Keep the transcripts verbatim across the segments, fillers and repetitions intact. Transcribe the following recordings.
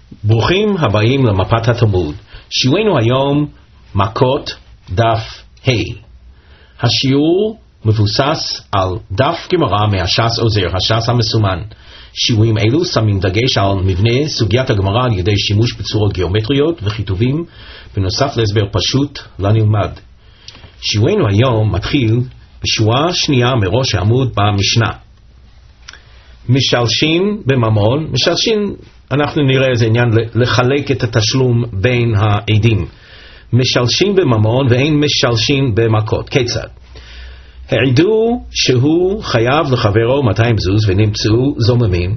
ברוכים הבאים למפת התלמוד. שיעורנו היום מכות דף ה'. השיעור מבוסס על דף גמרא מהש"ס עוזר, הש"ס המסומן. שיעורים אלו שמים דגש על מבנה סוגיית הגמרא על ידי שימוש בצורות גיאומטריות וכיתובים, בנוסף להסבר פשוט לנלמד. שיעורנו היום מתחיל בשורה שנייה מראש העמוד במשנה. משלשין בממון, משלשין אנחנו נראה איזה עניין לחלק את התשלום בין העדים. משלשין בממון ואין משלשין במכות. כיצד? העידו שהוא חייב לחברו מאתיים זוז ונמצאו זוממים.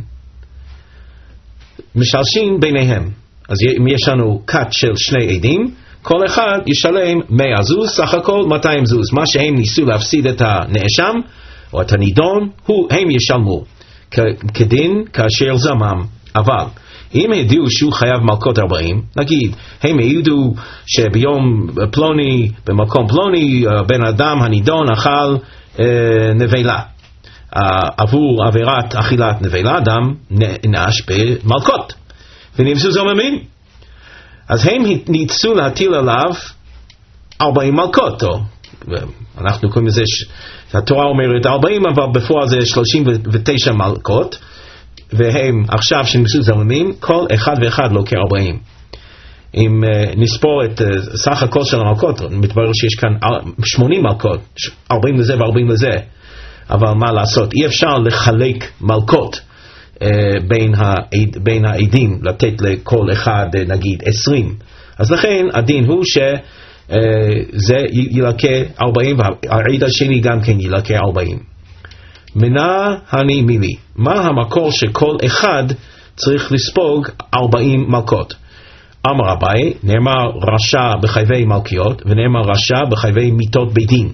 משלשין ביניהם. אז אם יש לנו קט של שני עדים, כל אחד ישלם מאה זוז, סך הכל מאתיים זוז. מה שהם ניסו להפסיד את הנאשם או את הנידון, הוא, הם ישלמו. כדין כאשר זמם. אבל אם העידו שהוא חייב מלכות ארבעים, נגיד הם העידו שביום פלוני במקום פלוני בן אדם הנידון אכל אה, נבלה, אה, עבור עבירת אכילת נבלה אדם נענש במלכות ונמצאו זוממים, אז הם ניסו להטיל עליו ארבעים מלכות. או אנחנו קוראים לזה, התורה אומרת ארבעים, אבל בפועל זה שלושים ותשע מלכות, והם עכשיו שנמצאו זוממים, כל אחד ואחד לא כארבעים. אם uh, נספור את uh, סך הכל של המלכות, מתברר שיש כאן שמונים מלכות, ארבעים לזה וארבעים לזה. אבל מה לעשות? אי אפשר לחלק מלכות uh, בין, העד, בין העדים, לתת לכל אחד uh, נגיד עשרים. אז לכן הדין הוא שזה uh, ילקה ארבעים, והעד השני גם כן ילקה ארבעים. מנה הני מילי, מה המקור שכל אחד צריך לספוג ארבעים מלכות? אמר אביי, נאמר רשע בחייבי מלכיות ונאמר רשע בחייבי מיתות בית דין.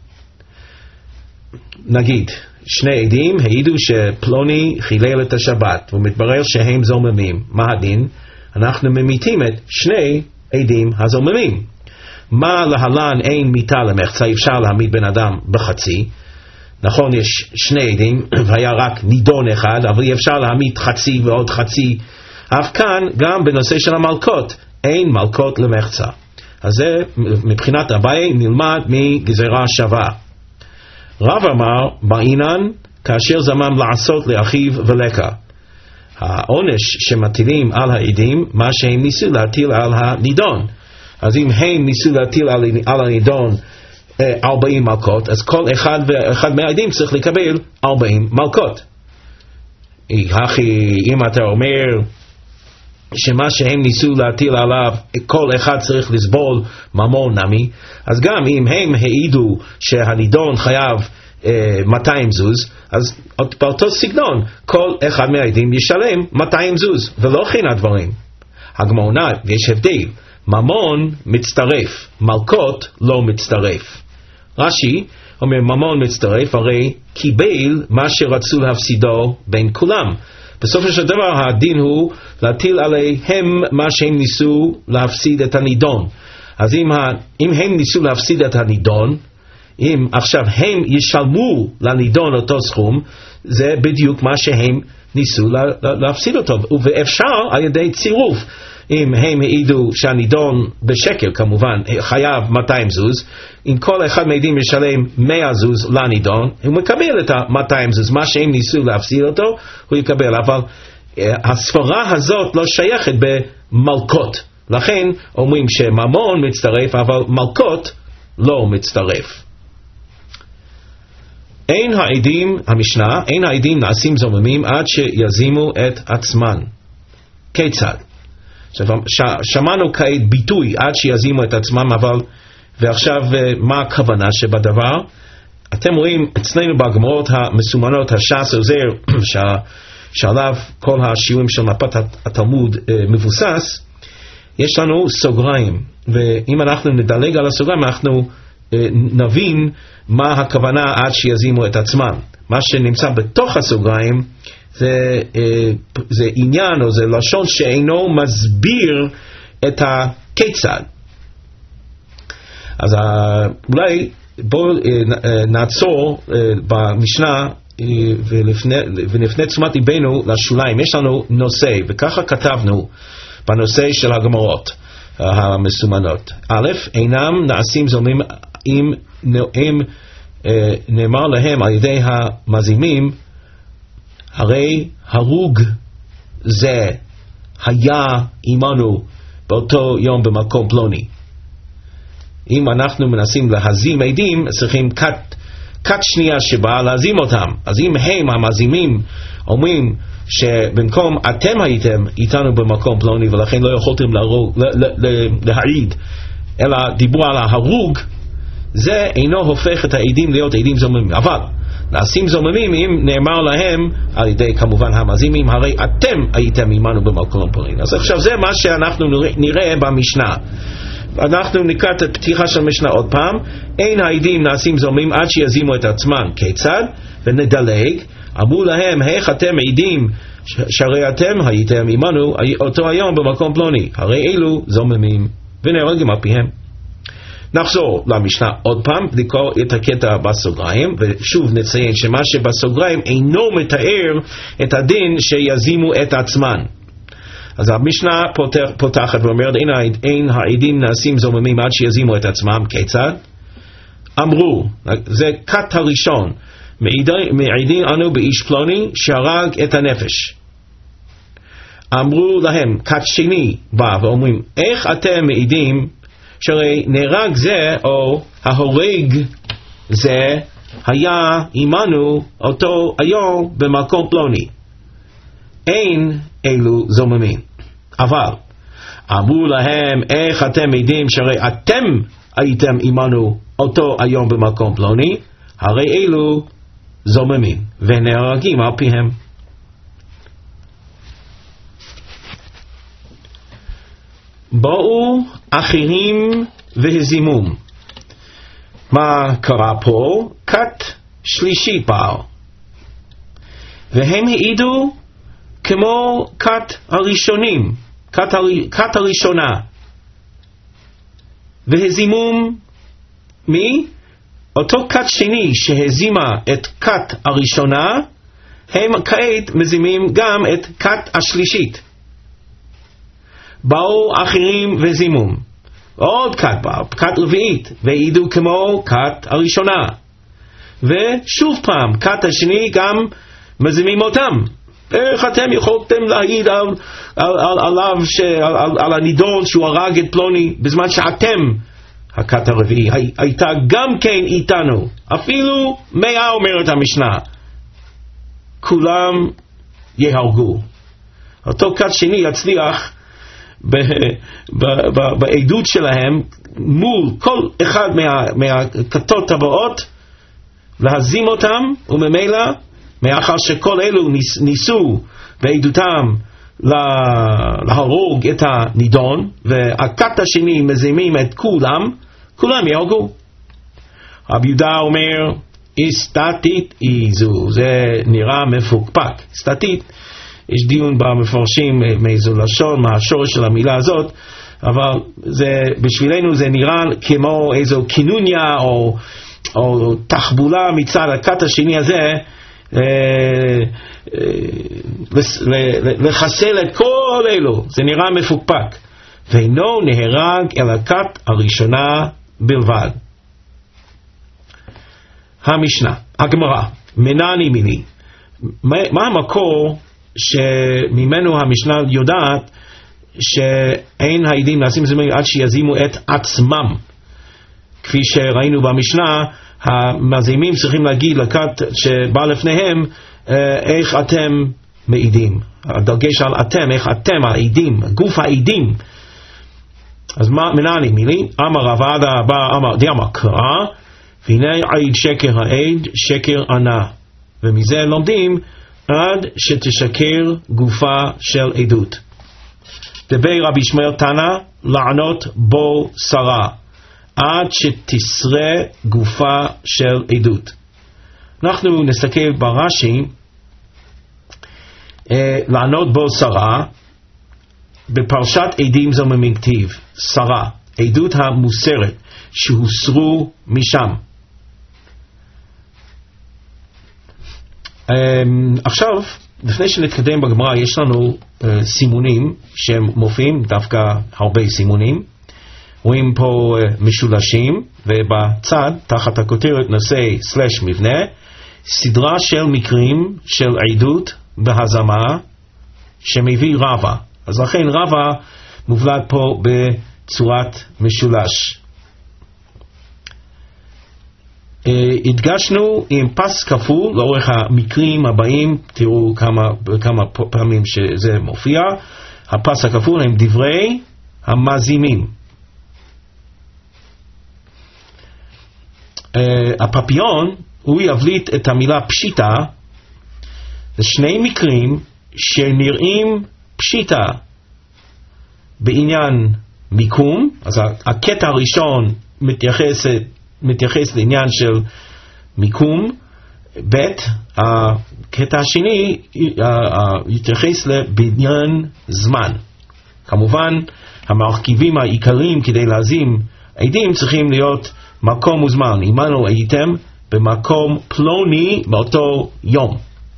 נגיד שני עדים העידו שפלוני חילל את השבת ומתברר שהם זוממים. מה הדין? אנחנו ממיתים את שני עדים הזוממים. מה להלן אין מיתה למחצה, אפשר להמית בן אדם בחצי. נכון, יש שני עדים והיה רק נידון אחד, אבל אי אפשר להמית חצי ועוד חצי. אף כאן גם בנושא של המלכות אין מלכות למחצה. אז זה מבחינת אביי נלמד מגזרה שווה. רב אמר בעינן כאשר זמם לעשות לאחיו ולקה. העונש שמטילים על העדים מה שהם ניסו להטיל על הנידון. אז אם הם ניסו להטיל על, על הנידון ארבעים מלכות, אז כל אחד ואחד מהעדים צריך לקבל ארבעים מלכות. אם אתה אומר שמה שהם ניסו להטיל עליו כל אחד צריך לסבול ממון נמי, אז גם אם הם העידו שהנידון חייב אה, מאתיים זוז, אז באותו סגנון כל אחד מהעדים ישלם מאתיים זוז, ולא כן הדברים. הגמרא, יש הבדל, ממון מצטרף, מלכות לא מצטרף. רש"י אומר ממון מצטרף, הרי קיבל מה שרצו להפסידו בין כולם. בסופו של דבר הדין הוא להטיל עליהם מה שהם ניסו להפסיד את הנידון. אז אם, ה, אם הם ניסו להפסיד את הנידון, אם עכשיו הם ישלמו לנידון אותו סכום, זה בדיוק מה שהם ניסו לה, להפסיד אותו. ואפשר על ידי צירוף. אם הם העידו שהנידון בשקל כמובן חייב מאתיים זוז, אם כל אחד מהעדים ישלם מאה זוז לנידון, הוא מקבל את ה-מאתיים זוז, מה שהם ניסו להפסיד אותו הוא יקבל. אבל הספרה הזאת לא שייכת במלכות, לכן אומרים שממון מצטרף אבל מלכות לא מצטרף. אין העדים, המשנה, אין העדים נעשים זוממים עד שיזימו את עצמן. כיצד? שמענו כעת ביטוי עד שיזימו את עצמם, אבל ועכשיו מה הכוונה שבדבר? אתם רואים אצלנו בגמרות המסומנות הש"ס עוזר שעליו כל השיעורים של מפת התלמוד מבוסס, יש לנו סוגריים, ואם אנחנו נדלג על הסוגריים אנחנו נבין מה הכוונה עד שיזימו את עצמם. מה שנמצא בתוך הסוגריים זה, זה עניין או זה לשון שאינו מסביר את הכיצד. אז אולי בואו נעצור במשנה ונפנה תשומת ליבנו לשוליים. יש לנו נושא, וככה כתבנו בנושא של הגמרות המסומנות. א', אינם נעשים זוממים אם, אם אה, נאמר להם על ידי המזימים, הרי הרוג זה היה עמנו באותו יום במקום פלוני. אם אנחנו מנסים להזים עדים, צריכים כת, כת שנייה שבאה להזים אותם. אז אם הם המזימים אומרים שבמקום אתם הייתם איתנו במקום פלוני ולכן לא יכולתם להרוג, להעיד, אלא דיברו על ההרוג, זה אינו הופך את העדים להיות עדים זוממים. אבל נעשים זוממים אם נאמר להם על ידי כמובן המזימים, הרי אתם הייתם עמנו במקום פלוני. אז עכשיו זה מה שאנחנו נראה במשנה. אנחנו נקרא את הפתיחה של המשנה עוד פעם. אין העדים נעשים זוממים עד שיזימו את עצמם. כיצד? ונדלג. אמרו להם, איך אתם עדים שהרי אתם הייתם עמנו אותו היום במקום פלוני, הרי אלו זוממים, ונהרגים על פיהם. נחזור למשנה עוד פעם, לקרוא את הקטע בסוגריים, ושוב נציין שמה שבסוגריים אינו מתאר את הדין שיזימו את עצמן. אז המשנה פותח, פותחת ואומרת, אין, אין העדים נעשים זוממים עד שיזימו את עצמם. כיצד? אמרו, זה כת הראשון, מעידים אנו באיש פלוני שהרג את הנפש. אמרו להם, כת שני בא ואומרים, איך אתם מעידים שהרי נהרג זה או ההורג זה היה עמנו אותו היום במקום פלוני. אין אלו זוממים. אבל אמרו להם, איך אתם מעידים שהרי אתם הייתם עמנו אותו היום במקום פלוני, הרי אלו זוממים ונהרגים על פיהם. באו אחרים והזימום. מה קרה פה? כת שלישית באו, והם העידו כמו כת הראשונים, כת, הר... כת הראשונה. והזימום מי? אותו כת שני שהזימה את כת הראשונה, הם כעת מזימים גם את כת השלישית. באו אחרים וזימום. עוד כת באו, כת רביעית, והעידו כמו כת הראשונה. ושוב פעם, כת השני גם מזימים אותם. איך אתם יכולתם להעיד על, על, על, עליו, ש, על, על, על הנידון שהוא הרג את פלוני, בזמן שאתם, הכת הרביעי, הי, הייתה גם כן איתנו. אפילו מאה אומרת המשנה, כולם יהרגו. אותו כת שני יצליח בעדות שלהם מול כל אחד מה, מהכתות הבאות להזים אותם, וממילא מאחר שכל אלו ניס, ניסו בעדותם להרוג את הנידון, והכת השני מזימים את כולם, כולם יהרגו. רבי יהודה אומר, סטטית היא זו, זה נראה מפוקפק. סטטית, יש דיון במפורשים מאיזו לשון, מה השורש של המילה הזאת, אבל זה, בשבילנו זה נראה כמו איזו כינוניה או, או תחבולה מצד הכת השני הזה, לחסל את כל אלו. זה נראה מפוקפק, ואינו נהרג אל הכת הראשונה בלבד. המשנה, הגמרא, מנני מיני, מה המקור שממנו המשנה יודעת שאין העדים נעשים זוממים עד שיזימו את עצמם? כפי שראינו במשנה, המזימים צריכים להגיד לכת שבא לפניהם, איך אתם מעידים. הדגש על אתם, איך אתם העדים, גוף העדים. אז מה מנני מילי? אמר רב עדה בא אמר דיאמה קרא, והנה עד שקר העד שקר ענה, ומזה לומדים עד שתשקר גופה של עדות. דבר רבי ישמעאל תנא לענות בו שרה, עד שתסרה גופה של עדות. אנחנו נסתכל ברש"י, אה, לענות בו שרה, בפרשת עדים זוממים כתיב, שרה, עדות המוסרת, שהוסרו משם. עכשיו, לפני שנתקדם בגמרא, יש לנו סימונים שהם מופיעים, דווקא הרבה סימונים. רואים פה משולשים, ובצד, תחת הכותרת נושא סלש מבנה, סדרה של מקרים של עדות והזמה שמביא רבא. אז לכן רבא מובלט פה בצורת משולש. הדגשנו עם פס כפול לאורך המקרים הבאים, תראו כמה, כמה פעמים שזה מופיע. הפס הכפול הם דברי המזימים. הפפיון הוא יבליט את המילה פשיטה. זה שני מקרים שנראים פשיטה בעניין מיקום. אז הקטע הראשון מתייחס, מתייחס לעניין של מיקום, ב' הקטע השני יתייחס לבניין זמן. כמובן המרכיבים העיקריים כדי להזים עדים צריכים להיות מקום וזמן. עמנו הייתם במקום פלוני באותו יום.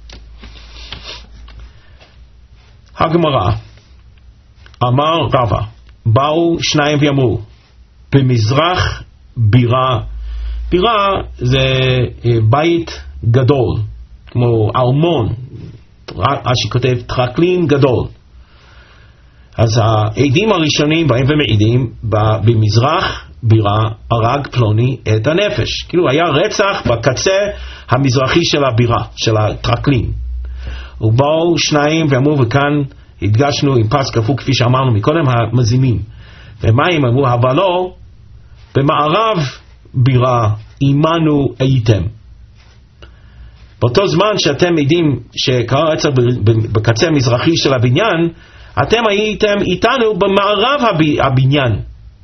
הגמרא, אמר רבא, באו שניים ואמרו, במזרח בירה. בירה זה בית גדול, כמו ארמון, רש"י כותב טרקלין גדול. אז העדים הראשונים בהם ומעידים, במזרח בירה הרג פלוני את הנפש. כאילו היה רצח בקצה המזרחי של הבירה, של הטרקלין. ובאו שניים ואמרו, וכאן הדגשנו עם פס כפול כפי שאמרנו מקודם, המזימים. ומה הם אמרו? אבל לא, במערב בירה עמנו הייתם. באותו זמן שאתם עדים שקרה רצח בקצה המזרחי של הבניין, אתם הייתם איתנו במערב הבניין.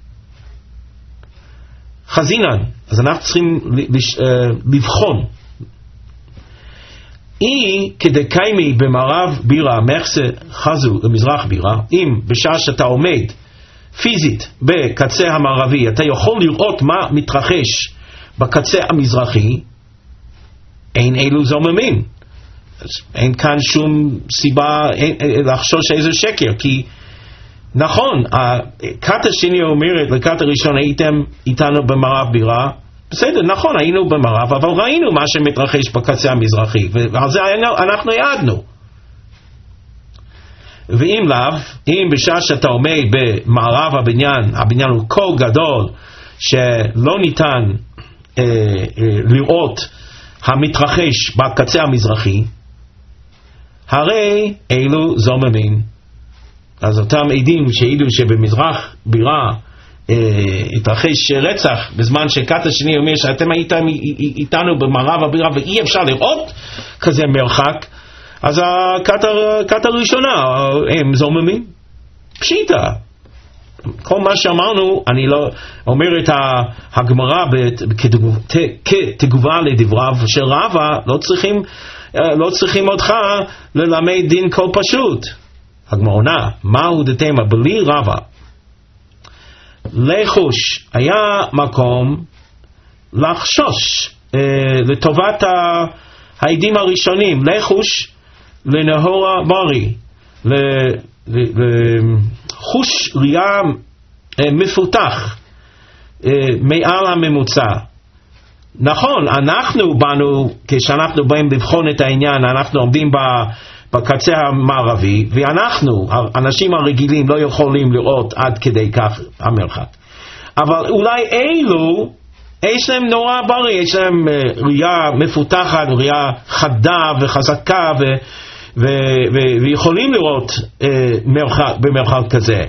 חזינן. אז אנחנו צריכים לבחון. אי כדקיימי במערב בירה מחסה חזו למזרח בירה, אם בשעה שאתה עומד פיזית בקצה המערבי אתה יכול לראות מה מתרחש בקצה המזרחי, אין אלו זוממים. אין כאן שום סיבה לחשוש איזה שקר, כי נכון, הקט השני אומרת לקט הראשון הייתם איתנו במערב בירה, בסדר, נכון, היינו במערב, אבל ראינו מה שמתרחש בקצה המזרחי, ועל זה אנחנו יעדנו. ואם לאו, אם בשעה שאתה עומד במערב הבניין, הבניין הוא כה גדול שלא ניתן אה, אה, לראות המתרחש בקצה המזרחי, הרי אלו זוממים. אז אותם עדים שהעידו שבמזרח בירה אה, התרחש רצח בזמן שקט השני אומר שאתם הייתם איתנו במערב הבירה ואי אפשר לראות כזה מרחק, אז הקט הראשונה הם זוממים. פשיטה. כל מה שאמרנו, אני לא אומר את הגמרא כתגובה לדבריו של רבא, לא צריכים לא צריכים אותך ללמד דין כל פשוט. הגמרא, מהו דתמה בלי רבא? לחוש, היה מקום לחשוש אה, לטובת העדים הראשונים, לחוש לנהורה ברי, לחוש ראייה אה, מפותח אה, מעל הממוצע. נכון, אנחנו באנו, כשאנחנו באים לבחון את העניין, אנחנו עומדים בקצה המערבי, ואנחנו, האנשים הרגילים, לא יכולים לראות עד כדי כך המרחק. אבל אולי אלו, יש להם נורא בריא, יש להם ראייה מפותחת, ראייה חדה וחזקה, ו, ו, ו, ויכולים לראות אה, מרחק, במרחק כזה.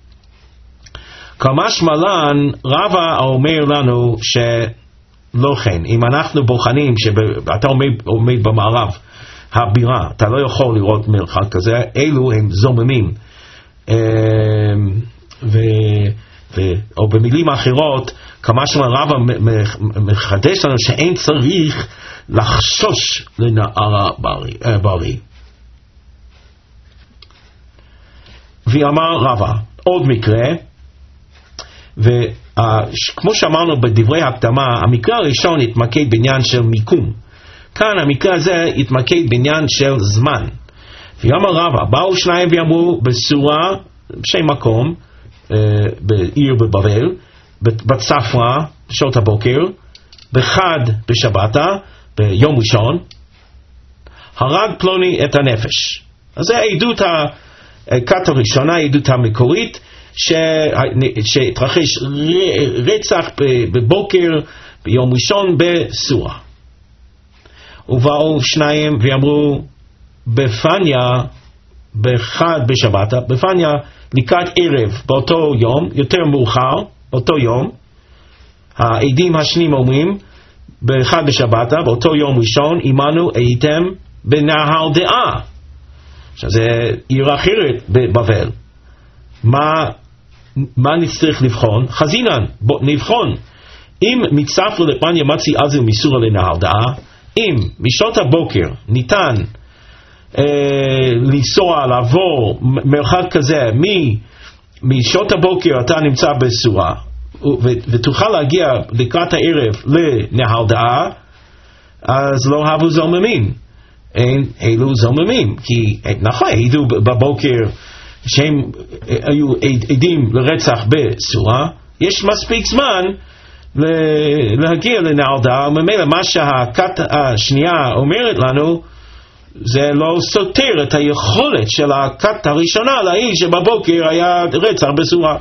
כמשמע לן, רבא אומר לנו ש... לא כן, אם אנחנו בוחנים שאתה עומד, עומד במערב הבירה, אתה לא יכול לראות מרחק כזה, אלו הם זוממים. ו, ו, או במילים אחרות, כמה שהרב מחדש לנו שאין צריך לחשוש לנערה בריא. ואמר רבא, עוד מקרה, וכמו שאמרנו בדברי הקדמה, המקרה הראשון התמקד בעניין של מיקום. כאן המקרה הזה התמקד בעניין של זמן. ויאמר רבא, באו שניים ואמרו בסורה, שם מקום, אה, בעיר בבבל, בצפרא, בשעות הבוקר, בחד בשבתה, ביום ראשון, הרג פלוני את הנפש. אז זה העדות הכת הראשונה, העדות המקורית, שהתרחש רצח בבוקר, ביום ראשון בסורה. ובאו שניים ואמרו בפניה, בחד בשבתה, בפניה לקראת ערב באותו יום, יותר מאוחר, אותו יום, העדים השניים אומרים, בחד בשבתה, באותו יום ראשון, עמנו הייתם בנהר דעה. עכשיו זה עיר אחרת בבבל. מה, מה נצטרך לבחון? חזינן, בוא נבחון. אם מצפרא לפניה מצי עזר מסורה לנהר דעה, אם משעות הבוקר ניתן אה, לנסוע, לעבור מרחק כזה, מ, משעות הבוקר אתה נמצא בסורה, ו, ותוכל להגיע לקראת הערב לנהר דעה, אז לא הבו זוממים. אין אלו זוממים, כי נכון, העידו בבוקר שהם היו עדים לרצח בסורה, יש מספיק זמן להגיע לנהר דעה, וממילא מה שהכת השנייה אומרת לנו, זה לא סותר את היכולת של הכת הראשונה להעיד שבבוקר היה רצח בסורה.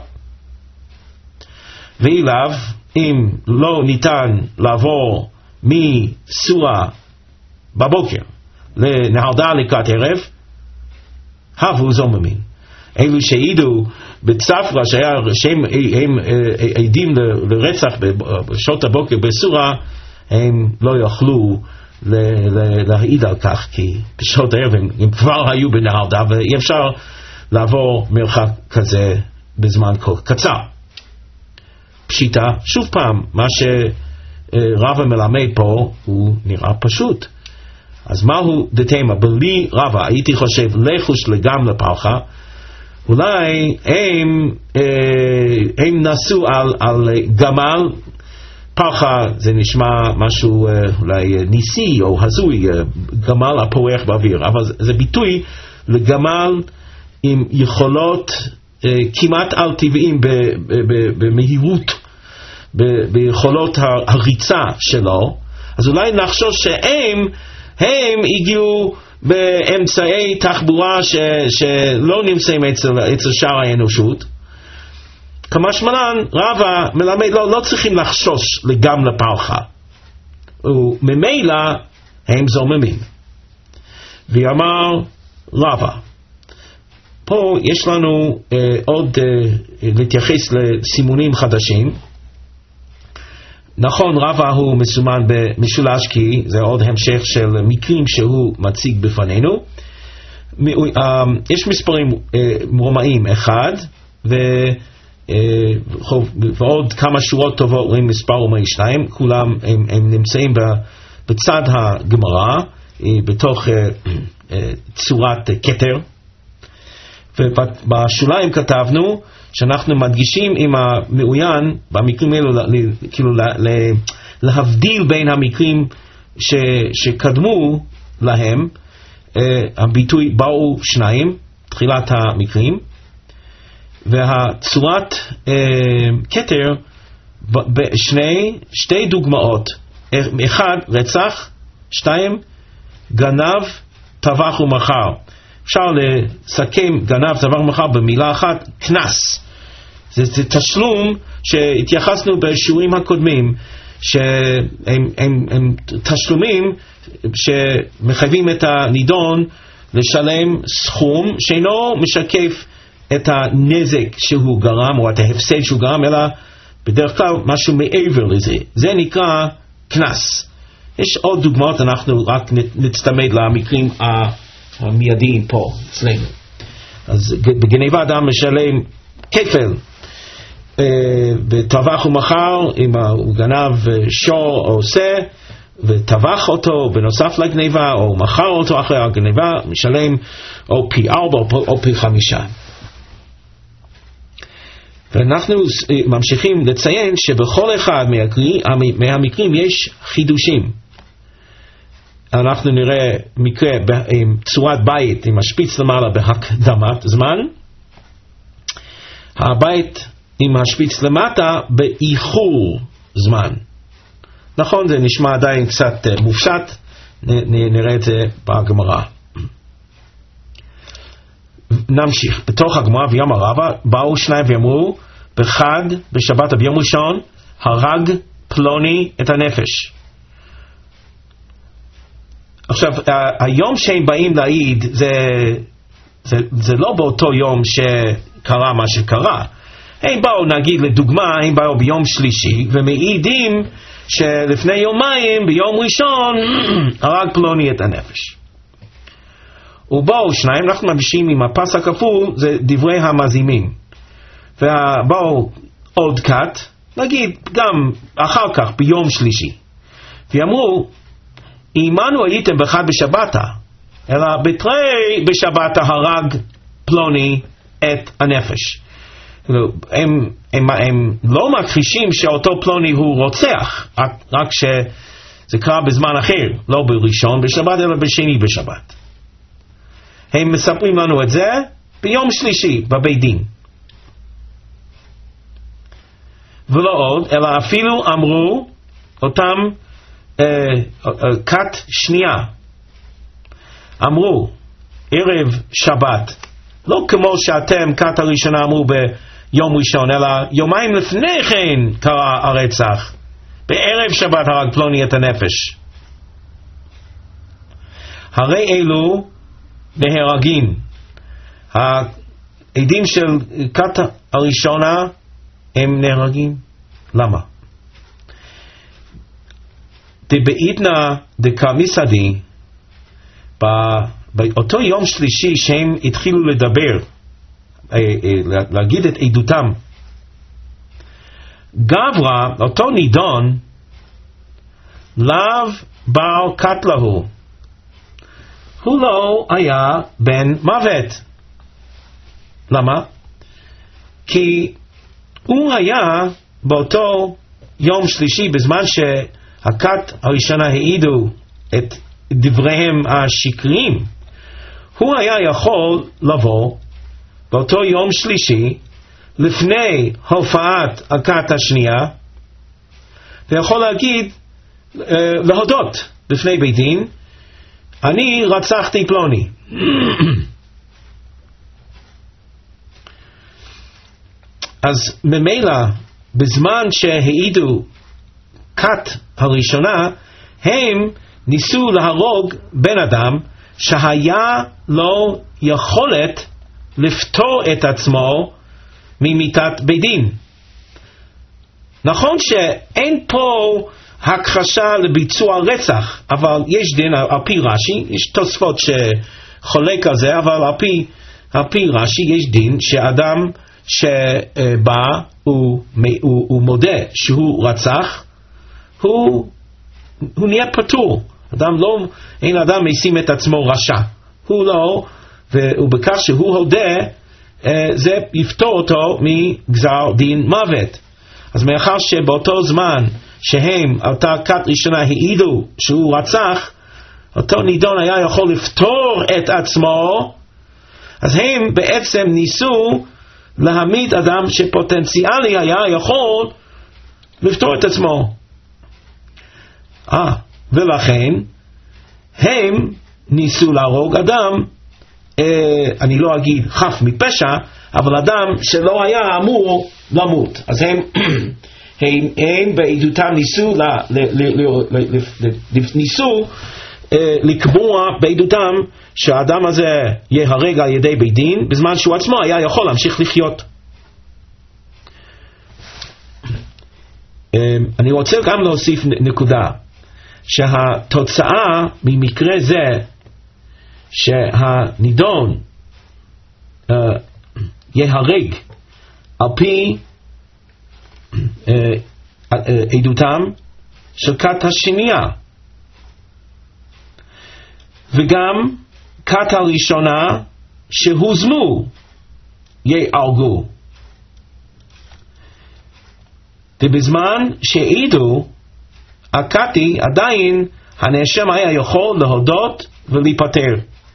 ואילב, אם לא ניתן לעבור מסורה בבוקר לנהר דעה לקראת ערב, הבו זוממים. אלו שהעידו בצפרא שהם הם עדים לרצח בשעות הבוקר בסורה, הם לא יכלו להעיד על כך, כי בשעות הערב הם, הם כבר היו בנהר דעה, ואי אפשר לעבור מרחק כזה בזמן כה קצר. פשיטה, שוב פעם, מה שרבא מלמד פה הוא נראה פשוט. אז מהו דתימה? בלי רבא הייתי חושב לחוש לגם לפרחה, אולי הם, אה, הם נסו על, על גמל, פרחה זה נשמע משהו אה, אולי ניסי או הזוי, אה, גמל הפורח באוויר, אבל זה, זה ביטוי לגמל עם יכולות אה, כמעט על טבעיים במהירות, ביכולות הריצה שלו. אז אולי נחשוש שהם הם הגיעו באמצעי תחבורה ש, שלא נמצאים אצל, אצל שאר האנושות. כמשמען רבא מלמד לא, לא צריכים לחשוש לגם לפרחה, וממילא הם זוממים. ואמר רבא, פה יש לנו אה, עוד אה, להתייחס לסימונים חדשים. נכון, רבא הוא מסומן במשולש, כי זה עוד המשך של מקרים שהוא מציג בפנינו. יש מספרים רומאים אחד, ועוד כמה שורות טובות רואים מספר רומאי שניים, כולם הם, הם נמצאים בצד הגמרא, בתוך צורת כתר, ובשוליים כתבנו שאנחנו מדגישים עם המעוין במקרים האלו, כאילו להבדיל בין המקרים ש, שקדמו להם, הביטוי באו שניים, תחילת המקרים, והצורת כתר, בשני, שתי דוגמאות, אחד רצח, שתיים גנב, טבח ומכר. אפשר לסכם גנב, טבח ומכר במילה אחת, כנס. זה, זה תשלום שהתייחסנו בשיעורים הקודמים, שהם הם, הם תשלומים שמחייבים את הנידון לשלם סכום שאינו משקף את הנזק שהוא גרם או את ההפסד שהוא גרם, אלא בדרך כלל משהו מעבר לזה. זה נקרא כנס. יש עוד דוגמאות, אנחנו רק נצטמד למקרים המיידיים פה אצלנו. אז בגניבה אדם משלם כפל, וטבח ומכר, אם הוא גנב שור או שא וטבח אותו בנוסף לגניבה, או מכר אותו אחרי הגניבה, משלם או פי ארבע או פי חמישה. ואנחנו ממשיכים לציין שבכל אחד מהמקרים יש חידושים. אנחנו נראה מקרה עם צורת בית עם השפיץ למעלה בהקדמת זמן, הבית עם השפיץ למטה באיחור זמן. נכון, זה נשמע עדיין קצת מופשט, נראה את זה בגמרא. נמשיך. בתוך הגמרא ויום הרבה באו שניים ואמרו, בחג בשבת וביום ראשון הרג פלוני את הנפש. עכשיו, היום שהם באים להעיד זה, זה, זה לא באותו יום שקרה מה שקרה. הם באו, נגיד לדוגמה, הם באו ביום שלישי ומעידים שלפני יומיים ביום ראשון הרג פלוני את הנפש. ובאו שניים, אנחנו ממשיכים עם הפס הכפול, זה דברי המזימים. ובאו עוד קט, נגיד גם אחר כך ביום שלישי, ואמרו, אימנו הייתם בחג בשבתה, אלא בתרי בשבתה הרג פלוני את הנפש. הם, הם, הם לא מכחישים שאותו פלוני הוא רוצח, רק שזה קרה בזמן אחר, לא בראשון בשבת אלא בשני בשבת. הם מספרים לנו את זה ביום שלישי בבית דין. ולא עוד, אלא אפילו אמרו אותם אה, אה, כת שנייה. אמרו ערב שבת, לא כמו שאתם כת הראשונה אמרו ביום ראשון, אלא יומיים לפני כן קרה הרצח. בערב שבת הרג פלוני את הנפש. הרי אלו נהרגים. העדים של כת הראשונה הם נהרגים. למה? דבעידנא דקמיסדי, באותו יום שלישי שהם התחילו לדבר, להגיד את עדותם, גברא, אותו נידון, לאו בר קטלהו, הוא לא היה בן מוות. למה? כי הוא היה באותו יום שלישי, בזמן שהכת הראשונה העידו את דבריהם השקריים, הוא היה יכול לבוא באותו יום שלישי לפני הופעת הכת השנייה, ויכול להגיד, להודות בפני בית דין, אני רצחתי פלוני. אז ממילא בזמן שהעידו כת הראשונה, הם ניסו להרוג בן אדם שהיה לו יכולת לפתור את עצמו ממיתת בית דין. נכון שאין פה הכחשה לביצוע רצח, אבל יש דין על פי רש"י, יש תוספות שחולק על זה, אבל על פי, על פי רש"י יש דין שאדם שבא הוא, הוא, הוא מודה שהוא רצח, הוא, הוא נהיה פטור. אדם לא, אין אדם משים את עצמו רשע, הוא לא, ובכך שהוא הודה זה יפתור אותו מגזר דין מוות. אז מאחר שבאותו זמן שהם, אותה כת ראשונה, העידו שהוא רצח, אותו נידון היה יכול לפתור את עצמו, אז הם בעצם ניסו להעמיד אדם שפוטנציאלי היה יכול לפתור את עצמו. אה, ולכן הם ניסו להרוג אדם, אה, אני לא אגיד חף מפשע, אבל אדם שלא היה אמור למות. אז הם הם, הם בעדותם ניסו, ל, ל, ל, ל, ל, ל, ניסו אה, לקבוע בעדותם שהאדם הזה יהרג על ידי בית דין, בזמן שהוא עצמו היה יכול להמשיך לחיות. אה, אני רוצה גם להוסיף נקודה, שהתוצאה ממקרה זה שהנידון אה, יהרג על פי עדותם של כת השנייה, וגם כת הראשונה שהוזמו יהרגו. ובזמן שהעידו, הכתי עדיין הנאשם היה יכול להודות ולהיפטר.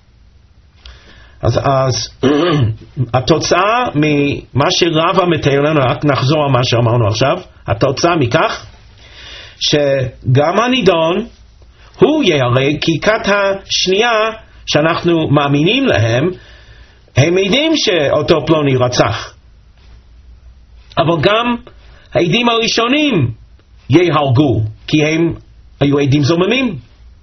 אז, אז התוצאה ממה שרבא מתאר לנו, רק נחזור על מה שאמרנו עכשיו, התוצאה מכך שגם הנידון הוא ייהרג, כי כת השנייה שאנחנו מאמינים להם, הם עדים שאותו פלוני רצח. אבל גם העדים הראשונים ייהרגו, כי הם היו עדים זוממים.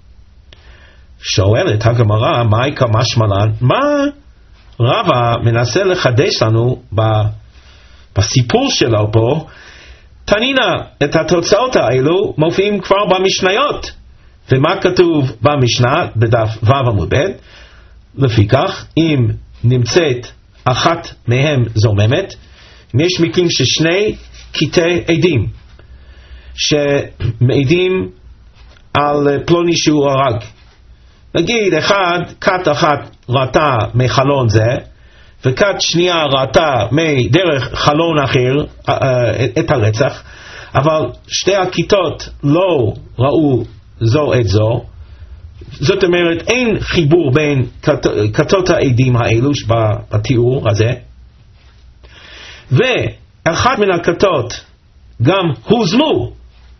שואלת הגמרא, מהי כמשמען? מה רבא מנסה לחדש לנו בסיפור שלו פה? תנינה, את התוצאות האלו מופיעים כבר במשניות. ומה כתוב במשנה בדף ו' עמוד ב'? לפיכך, אם נמצאת אחת מהם זוממת, אם יש מקרים ששני קטעי עדים שמעידים על פלוני שהוא הרג, נגיד אחד, כת אחת ראתה מחלון זה וכת שנייה ראתה מדרך חלון אחר את הרצח, אבל שתי הכיתות לא ראו זו את זו, זאת אומרת אין חיבור בין כתות העדים האלו בתיאור הזה, ואחת מן הכתות גם הוזמו.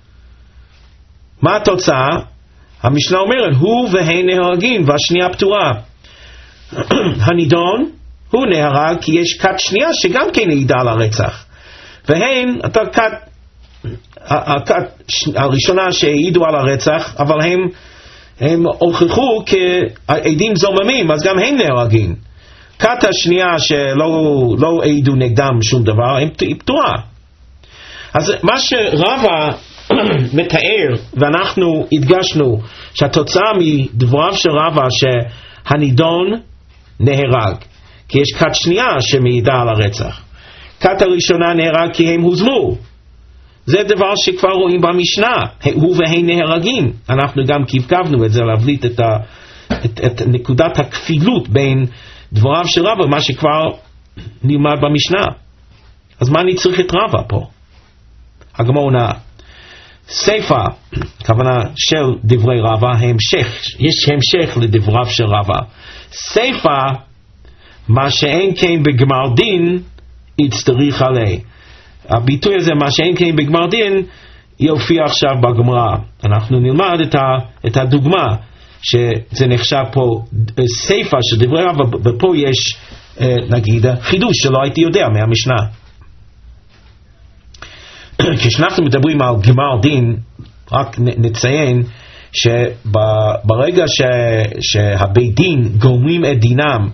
מה התוצאה? המשנה אומרת הוא והן נהרגים והשנייה פטורה. הנידון הוא נהרג כי יש כת שנייה שגם כן העידה על הרצח, והן אתה כת הכת הראשונה שהעידו על הרצח, אבל הם הם הוכחו כעדים זוממים, אז גם הם נהרגים. כת השנייה שלא לא העידו נגדם שום דבר, היא פטורה. אז מה שרבא מתאר, ואנחנו הדגשנו שהתוצאה מדבריו של רבא שהנידון נהרג כי יש כת שנייה שמעידה על הרצח, כת הראשונה נהרג כי הם הוזמו, זה דבר שכבר רואים במשנה, הוא והן נהרגים. אנחנו גם קבקבנו את זה להבליט את, ה, את, את נקודת הכפילות בין דבריו של רבא, מה שכבר נלמד במשנה. אז מה אני צריך את רבא פה? הגמרא עונה, סיפא, כוונה של דברי רבא, המשך, יש המשך לדבריו של רבא. סיפא, מה שאין כן בגמר דין, יצטריך עלי. הביטוי הזה, מה שאין כן בגמר דין, יופיע עכשיו בגמרא. אנחנו נלמד את, ה, את הדוגמה, שזה נחשב פה סיפא של דברי רבא, ופה יש, נגיד, חידוש שלא הייתי יודע מהמשנה. כשאנחנו מדברים על גמר דין, רק נציין שברגע ש, שהבית דין גומרים את דינם,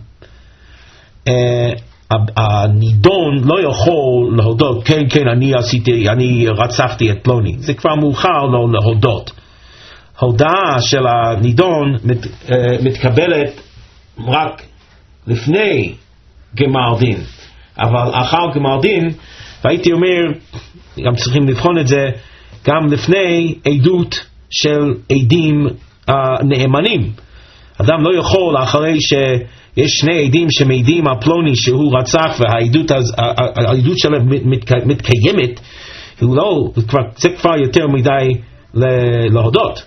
הנידון לא יכול להודות, כן כן אני עשיתי, אני רצחתי את פלוני, זה כבר מאוחר לא להודות. הודעה של הנידון מת, מתקבלת רק לפני גמר דין, אבל אחר גמר דין, והייתי אומר גם צריכים לבחון את זה גם לפני עדות של עדים uh, נאמנים. אדם לא יכול, אחרי שיש שני עדים שמעידים על פלוני שהוא רצח והעדות אז, העדות שלהם מתקיימת, הוא לא, זה כבר יותר מדי להודות.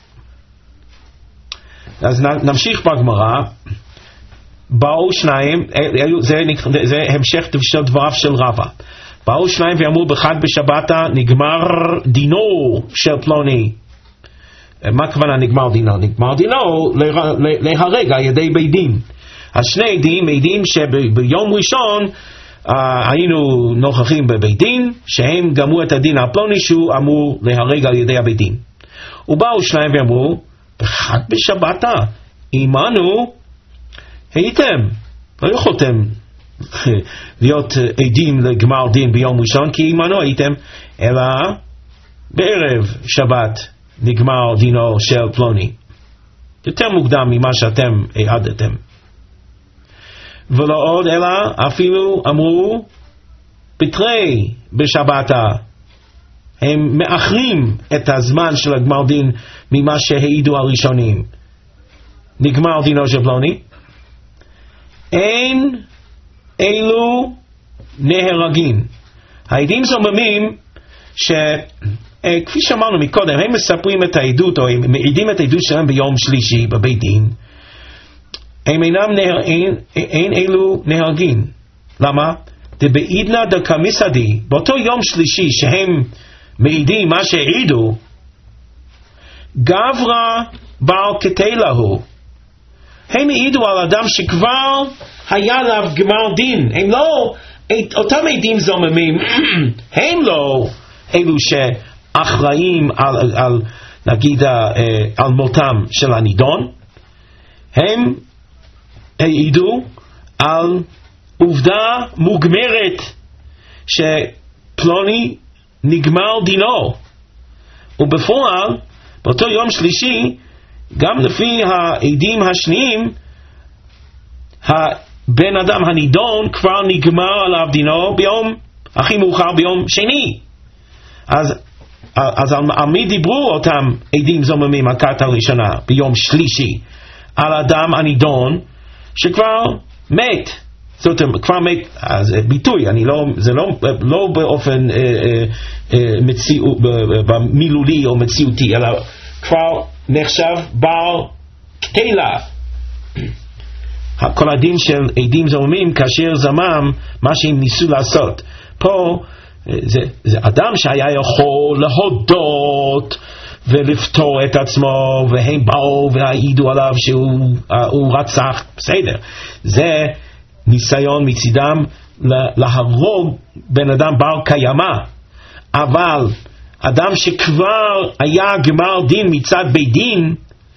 אז נמשיך בגמרא. באו שניים, זה, זה המשך של דבריו של רבא. באו שניים ואמרו בחג בשבתה נגמר דינו של פלוני. מה הכוונה נגמר דינו? נגמר דינו להרג על ידי בית דין. השני עדים עדים שביום ראשון uh, היינו נוכחים בבית דין, שהם גמרו את הדין על פלוני שהוא אמור להרג על ידי הבית דין. ובאו שניים ואמרו בחג בשבתה עמנו הייתם, לא יכולתם להיות עדים לגמר דין ביום ראשון כי עמנו הייתם, אלא בערב שבת נגמר דינו של פלוני, יותר מוקדם ממה שאתם העדתם. ולא עוד אלא אפילו אמרו בתרי בשבתה, הם מאחרים את הזמן של הגמר דין ממה שהעידו הראשונים, נגמר דינו של פלוני. אין אלו נהרגים. העדים זוממים שהם כפי שאמרנו מקודם, הם מספרים את העדות, או הם מעידים את העדות שלהם ביום שלישי בבית דין, הם אינם נהר, אין, אין אלו נהרגים. למה? דבעידנא דקמיסדי, באותו יום שלישי שהם מעידים מה שהעידו, גברא בעל כתלהו, הם העידו על אדם שכבר היה עליו גמר דין. הם לא, אותם עדים זוממים, הם לא אלו שאחראים על, על, נגיד, על מותם של הנידון. הם העידו על עובדה מוגמרת שפלוני נגמר דינו, ובפועל באותו יום שלישי גם לפי העדים השניים הבן אדם הנידון כבר נגמר עליו דינו ביום הכי מאוחר, ביום שני. אז, אז על, על מי דיברו אותם עדים זוממים הכת הראשונה ביום שלישי? על אדם הנידון שכבר מת. זאת אומרת, כבר מת, אז ביטוי, אני לא, זה לא, לא באופן אה, אה, אה, מציאות, במילולי או מציאותי, אלא כבר נחשב בעל כתלה. כל הדין של עדים זוממים כאשר זמם מה שהם ניסו לעשות. פה זה, זה אדם שהיה יכול להודות ולפתור את עצמו, והם באו והעידו עליו שהוא רצח, בסדר. זה ניסיון מצידם להרוג בן אדם בר קיימא. אבל אדם שכבר היה גמר דין מצד בית דין,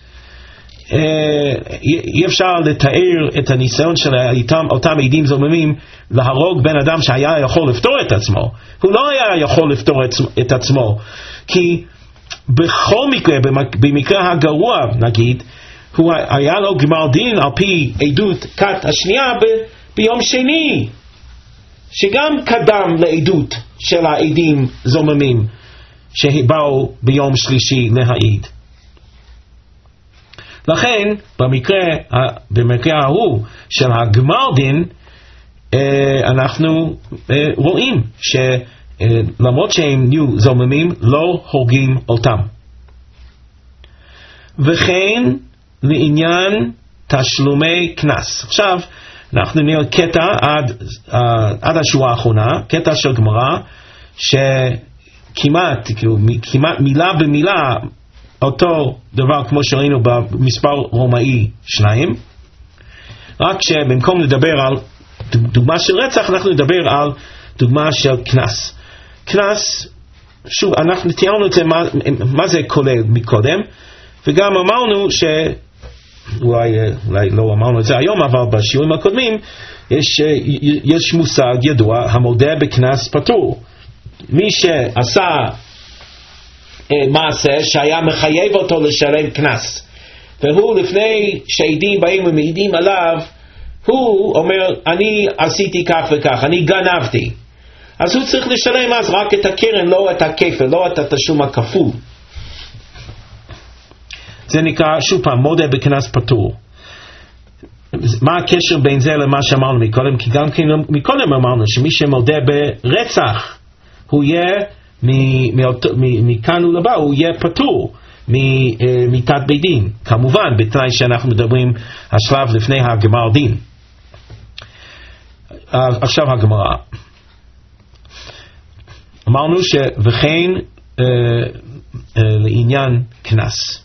אי אפשר לתאר את הניסיון של אותם עדים זוממים להרוג בן אדם שהיה יכול לפתור את עצמו. הוא לא היה יכול לפתור את עצמו, כי בכל מקרה, במקרה הגרוע נגיד, הוא היה לו גמר דין על פי עדות כת השנייה ב- ביום שני, שגם קדם לעדות של העדים זוממים שבאו ביום שלישי להעיד. לכן במקרה, במקרה ההוא של הגמר דין, אנחנו רואים שלמרות שהם נהיו זוממים, לא הורגים אותם. וכן לעניין תשלומי קנס. עכשיו אנחנו נראה קטע עד, עד השורה האחרונה, קטע של גמרא שכמעט כאילו, כמעט מילה במילה אותו דבר כמו שראינו במספר רומאי שניים, רק שבמקום לדבר על דוגמה של רצח אנחנו נדבר על דוגמה של קנס. קנס, שוב, אנחנו תיארנו את זה מה, מה זה כולל מקודם, וגם אמרנו ש אולי, אולי לא אמרנו את זה היום, אבל בשיעורים הקודמים יש, יש מושג ידוע, המודה בקנס פטור. מי שעשה מעשה שהיה מחייב אותו לשלם קנס, והוא לפני שעדים באים ומעידים עליו, הוא אומר אני עשיתי כך וכך, אני גנבתי, אז הוא צריך לשלם אז רק את הקרן, לא את הכפל, לא את התשלום הכפול. זה נקרא שוב פעם מודה בקנס פטור. מה הקשר בין זה למה שאמרנו מקודם? כי גם כן מקודם אמרנו שמי שמודה ברצח הוא יהיה מכאן ולבא הוא יהיה פטור מתת בית דין, כמובן בתנאי שאנחנו מדברים השלב לפני הגמר דין. עכשיו הגמרא, אמרנו שוכן אה, אה, לעניין קנס,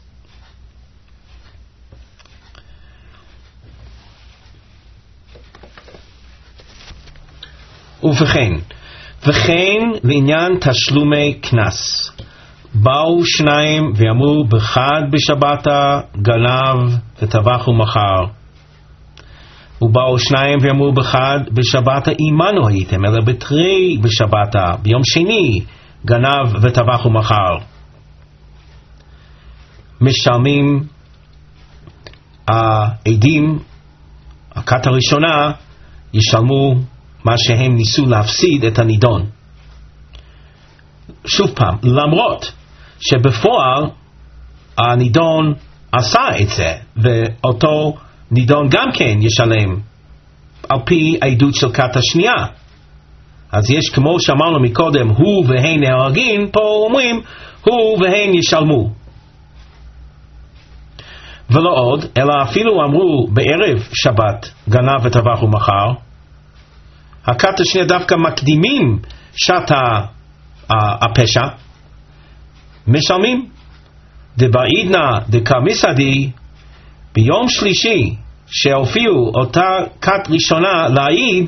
ובכן וכן לעניין תשלומי קנס, באו שניים ואמרו בחד בשבתה גנב וטבח ומכר, ובאו שניים ואמרו בחד בשבתה אימנו הייתם, אלא בתרי בשבתה ביום שני גנב וטבח ומכר. משלמים העדים, הכת הראשונה ישלמו מה שהם ניסו להפסיד את הנידון. שוב פעם, למרות שבפועל הנידון עשה את זה, ואותו נידון גם כן ישלם על פי העדות של כת השנייה. אז יש כמו שאמרנו מקודם, הוא והן נהרגים, פה אומרים, הוא והן ישלמו. ולא עוד, אלא אפילו אמרו בערב שבת, גנב וטבח ומכר, הכת השנייה דווקא מקדימים שעת הפשע, משלמים. דבעידנא דקמיסדי, ביום שלישי שהופיעו אותה כת ראשונה להעיד,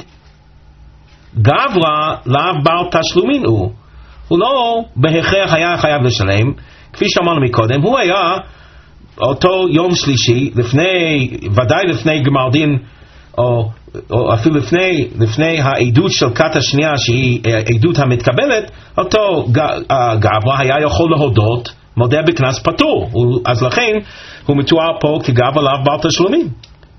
גברא לאו בר תשלומין הוא. הוא לא בהכרח היה חייב לשלם, כפי שאמרנו מקודם, הוא היה אותו יום שלישי, לפני, ודאי לפני גמר דין, או, או אפילו לפני, לפני העדות של כת השנייה שהיא העדות המתקבלת, אותו גברא היה יכול להודות, מודה בקנס פטור, אז לכן הוא מתואר פה כגברא לאו בר תשלומין.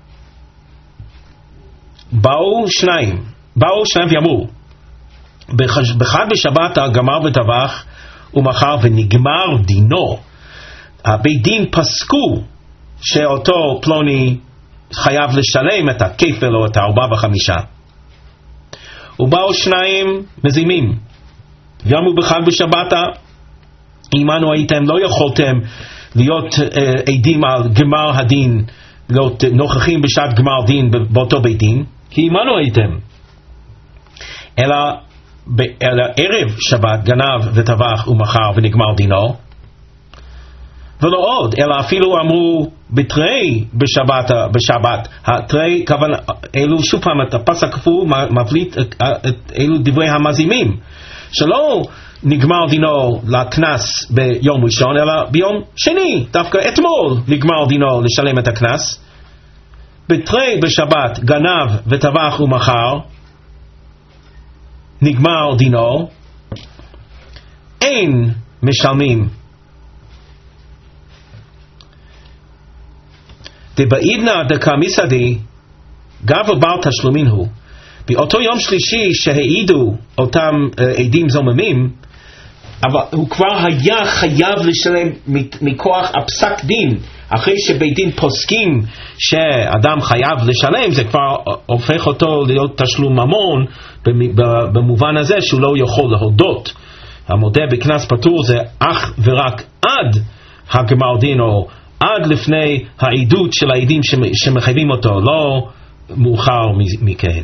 באו שניים, באו שניים ואמרו, בחג בשבת הגמר וטבח ומכר ונגמר דינו. הבית דין פסקו שאותו פלוני חייב לשלם את הכפל או את הארבע וחמישה. ובאו שניים מזימים ואמרו בחג בשבת עמנו הייתם, לא יכולתם להיות אה, עדים על גמר הדין, להיות נוכחים בשעת גמר דין באותו בית דין, כי עמנו הייתם. אלא, אלא ערב שבת גנב וטבח ומכר ונגמר דינו. ולא עוד, אלא אפילו אמרו בתרי בשבת, בשבת, התרי כוון, אלו שוב פעם את הפס הכפול מבליט את, את אלו דברי המזימים, שלא נגמר דינו לקנס ביום ראשון, אלא ביום שני, דווקא אתמול נגמר דינו לשלם את הקנס. בתרי בשבת גנב וטבח ומכר, נגמר דינו, אין משלמים. דבעידנא דקמיסדי, גברא בר תשלומין הוא. באותו יום שלישי שהעידו אותם עדים זוממים, אבל הוא כבר היה חייב לשלם מכוח הפסק דין. אחרי שבית דין פוסקים שאדם חייב לשלם, זה כבר הופך אותו להיות תשלום ממון, במובן הזה שהוא לא יכול להודות. המודה בקנס פטור זה אך ורק עד הגמר דין, או עד לפני העדות של העדים שמחייבים אותו, לא מאוחר מכן.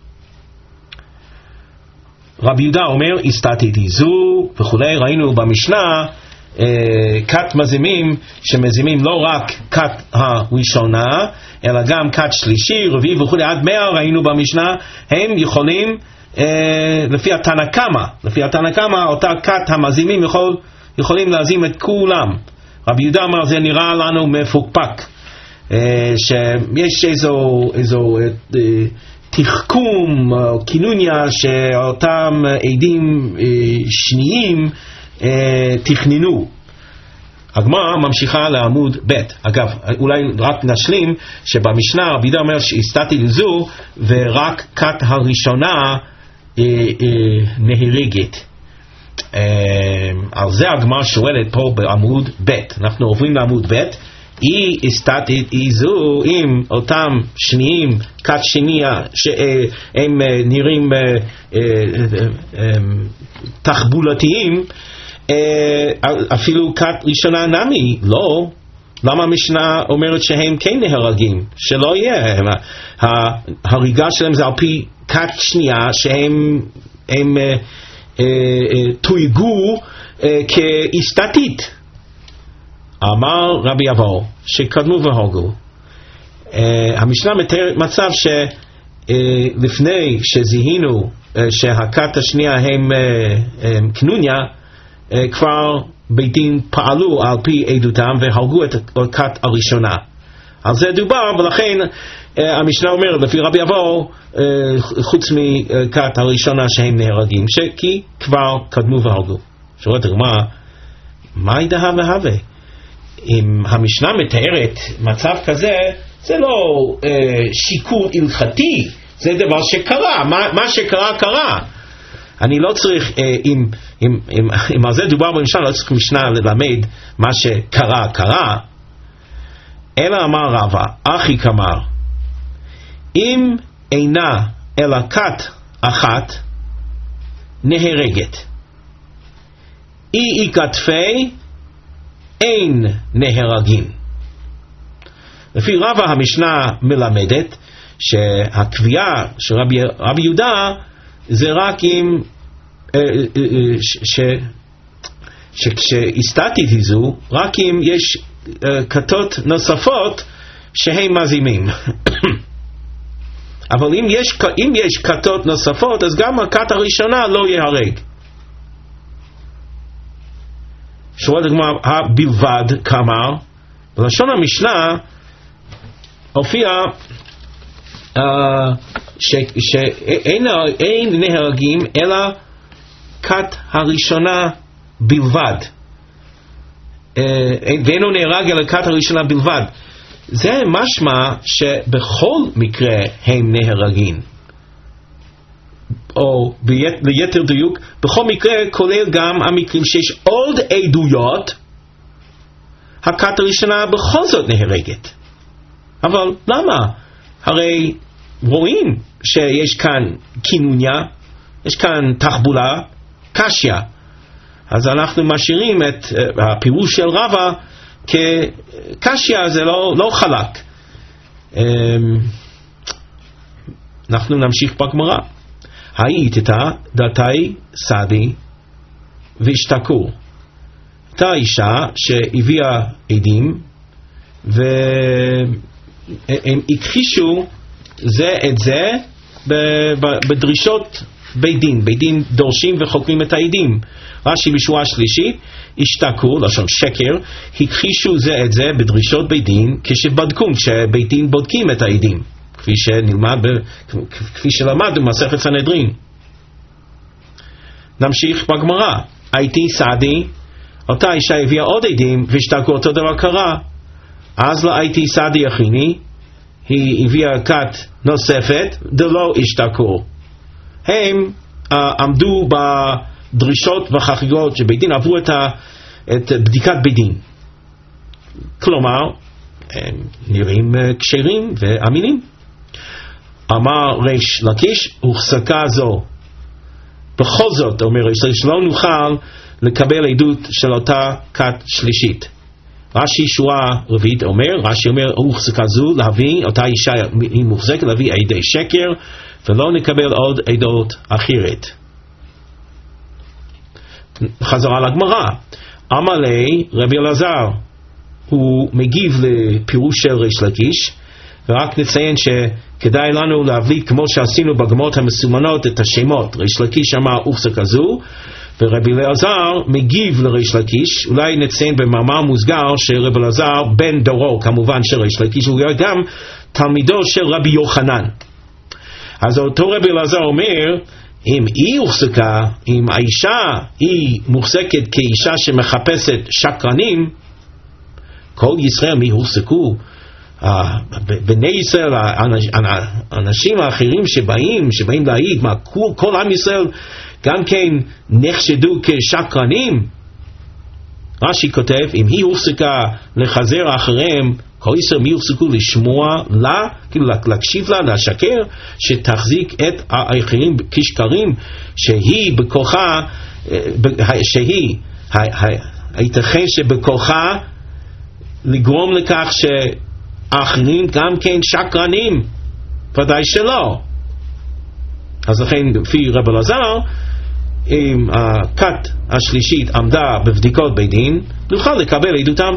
רבי יהודה אומר, הסתתיתי זו וכולי. ראינו במשנה כת מזימים שמזימים לא רק כת הראשונה, אלא גם כת שלישי, רביעי וכולי, עד מאה ראינו במשנה, הם יכולים, לפי התנא קמא, לפי התנא קמא, אותה כת המזימים יכול, יכולים להזים את כולם. רבי יהודה אמר, זה נראה לנו מפוקפק, שיש איזו, איזו תחכום, כינוניה, שאותם עדים שניים תכננו. הגמרא ממשיכה לעמוד ב'. אגב, אולי רק נשלים שבמשנה רבי יהודה אומר שהסתתי לזו ורק כת הראשונה אה, אה, נהרגת. אה, על זה הגמרא שואלת פה בעמוד ב'. אנחנו עוברים לעמוד ב'. היא הסתתית איזו עם אותם שניים, כת שנייה שהם נראים תחבולתיים, אפילו כת ראשונה נמי לא. למה המשנה אומרת שהם כן נהרגים? שלא יהיה, ההריגה שלהם זה על פי כת שנייה שהם הם תויגו כאסתתית. אמר רבי אבו שקדמו והרגו. המשנה מתארת מצב שלפני שזיהינו שהכת השנייה הם קנוניה, כבר בית דין פעלו על פי עדותם והרגו את הכת הראשונה. על זה דובר, ולכן המשנה אומרת לפי רבי אבו, חוץ מכת הראשונה שהם נהרגים, כי כבר קדמו והרגו. שואלת הגמרא, מה ידעה והווה? אם המשנה מתארת מצב כזה, זה לא אה, שיקול הלכתי, זה דבר שקרה, מה, מה שקרה קרה. אני לא צריך, אה, אם, אם, אם, אם על זה דובר במשנה, לא צריך משנה ללמד מה שקרה קרה, אלא אמר רבא, אחי כמר, אם אינה אלא כת אחת, נהרגת. אי אי כתפי אין נהרגים. לפי רבא המשנה מלמדת שהקביעה של רבי, רבי יהודה זה רק אם שכשהסתתית זו רק אם יש כתות נוספות שהם מזימים. אבל אם יש, אם יש כתות נוספות אז גם הכת הראשונה לא יהרג. שואלת הגמרא, בלבד כאמר? בלשון המשנה הופיע uh, שאין נהרגים אלא כת הראשונה בלבד, uh, ואינו נהרג אלא כת הראשונה בלבד. זה משמע שבכל מקרה הם נהרגים, או ליתר דיוק בכל מקרה כולל גם המקרים שיש עוד עדויות הכת הראשונה בכל זאת נהרגת. אבל למה? הרי רואים שיש כאן קינוניה, יש כאן תחבולה, קשיה. אז אנחנו משאירים את uh, הפירוש של רבא כקשיה, זה לא, לא חלק. um, אנחנו נמשיך בגמרא. היית את דתי סעדי והשתקו. הייתה אישה שהביאה עדים והם הכחישו זה את זה בדרישות בית דין. בית דין דורשים וחוקרים את העדים. רש"י בשורה שלישית, השתקו, לשון שקר, הכחישו זה את זה בדרישות בית דין כשבדקו, כשבית דין בודקים את העדים, כפי שנלמד, כפי שלמדנו במסכת סנהדרין. נמשיך בגמרא. הייתי סעדי, אותה אישה הביאה עוד עדים והשתקו, אותו דבר קרה. אז לא הייתי סעדי הכיני, היא הביאה כת נוספת, דלא השתקו. הם uh, עמדו בדרישות והחריגות שבית דין, עברו את, ה, את בדיקת בית דין. כלומר, הם נראים uh, כשרים ואמינים. אמר ריש לקיש, הוחזקה זו. בכל זאת, אומר ריש לקיש, לא נוכל לקבל עדות של אותה כת שלישית. רש"י שורה רביעית אומר, רש"י אומר, הוחזקה זו להביא, אותה אישה היא מוחזקת להביא עדי שקר, ולא נקבל עוד עדות אחרת. חזרה לגמרא. אמר לי רבי אלעזר, הוא מגיב לפירוש של ריש לקיש, ורק נציין שכדאי לנו להבליט כמו שעשינו בגמרות המסומנות את השמות. ריש לקיש אמר הוחזקה זו, ורבי אלעזר מגיב לריש לקיש. אולי נציין במאמר מוסגר שרבי אלעזר בן דורו כמובן של ריש לקיש, הוא גם תלמידו של רבי יוחנן. אז אותו רבי אלעזר אומר, אם היא הוחזקה, אם האישה היא מוחזקת כאישה שמחפשת שקרנים, כל ישראל מי הוחזקו? בני ישראל, האנשים האחרים שבאים, שבאים להעיד, מה, כל עם ישראל גם כן נחשדו כשקרנים? רש"י כותב, אם היא הוחזקה לחזר אחריהם, כל ישראל מי הוחזקו לשמוע לה, כאילו להקשיב לה, לשקר, שתחזיק את האחרים כשקרים, שהיא בכוחה, שהיא, הייתכן שבכוחה לגרום לכך שהאחרים גם כן שקרנים? ודאי שלא. אז לכן לפי רבי אלעזר, אם הכת השלישית עמדה בבדיקות בית דין, נוכל לקבל עדותם.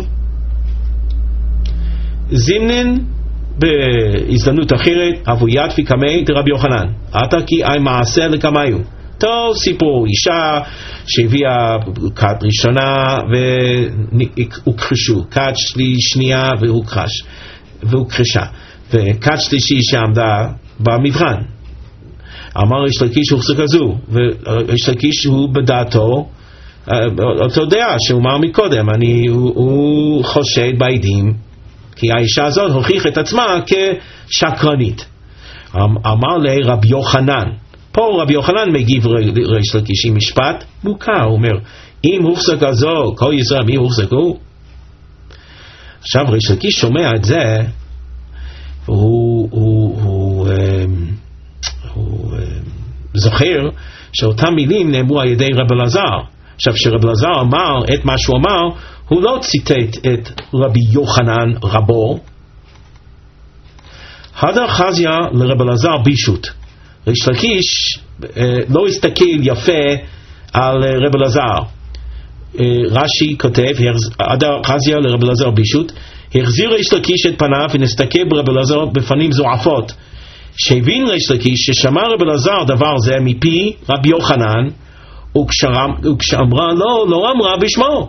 זימנן בהזדמנות אחרת, אבוית פיקמי דרבי יוחנן, עתה כי אי מעשה לקמיו. טוב, סיפור אישה שהביאה כת ראשונה והוכחשו, כת שנייה והוכחש והוכחשה, וכת שלישי שעמדה במבחן. אמר ריש לקיש הוחזקה זו, וריש לקיש הוא בדעתו אותו דעה שהוא אמר מקודם, אני, הוא, הוא חושד בעדים כי האישה הזאת הוכיחה את עצמה כשקרנית. אמר לי רבי יוחנן, פה רבי יוחנן מגיב ריש לקיש עם משפט מוכר, הוא אומר, אם הוחזקה זו, כל ישראל מי הוחזקו? עכשיו ריש לקיש שומע את זה, הוא, הוא, הוא, הוא, הוא זוכר שאותם מילים נאמרו על ידי רב אלעזר. עכשיו, כשרב אלעזר אמר את מה שהוא אמר, הוא לא ציטט את רבי יוחנן רבו. הדר חזיה לרב אלעזר בישות. ריש לקיש אה, לא הסתכל יפה על רב אלעזר. אה, רש"י כותב, הדר חזיה לרב אלעזר בישות, החזיר ריש לקיש את פניו ונסתכל ברב אלעזר בפנים זועפות. שהבין ריש לקיש ששמע רב אלעזר דבר זה מפי רבי יוחנן, וכשאמרה לא, לא אמרה בשמו.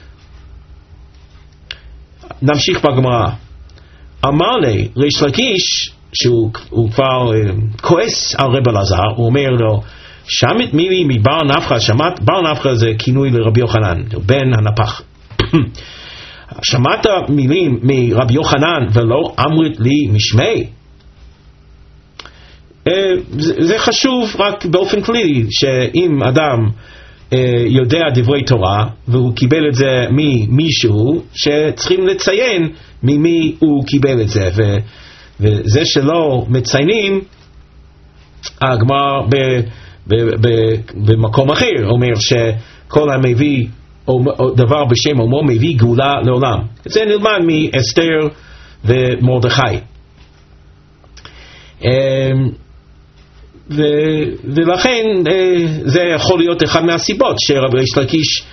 נמשיך בגמרא. אמר לי ריש לקיש, שהוא כבר כועס על רב אלעזר, הוא אומר לו, שמעת מילי מבר נפחא, שמעת, בר נפחא זה כינוי לרבי יוחנן, בן הנפח. שמעת מילים מרבי יוחנן ולא אמרת לי משמי? זה חשוב רק באופן כללי, שאם אדם יודע דברי תורה והוא קיבל את זה ממישהו, שצריכים לציין ממי הוא קיבל את זה, ו, וזה שלא מציינים, הגמרא במקום אחר אומר שכל המביא דבר בשם אומרו מביא גאולה לעולם. את זה נלמד מאסתר ומרדכי. ו, ולכן זה יכול להיות אחד מהסיבות שרב ריש לקיש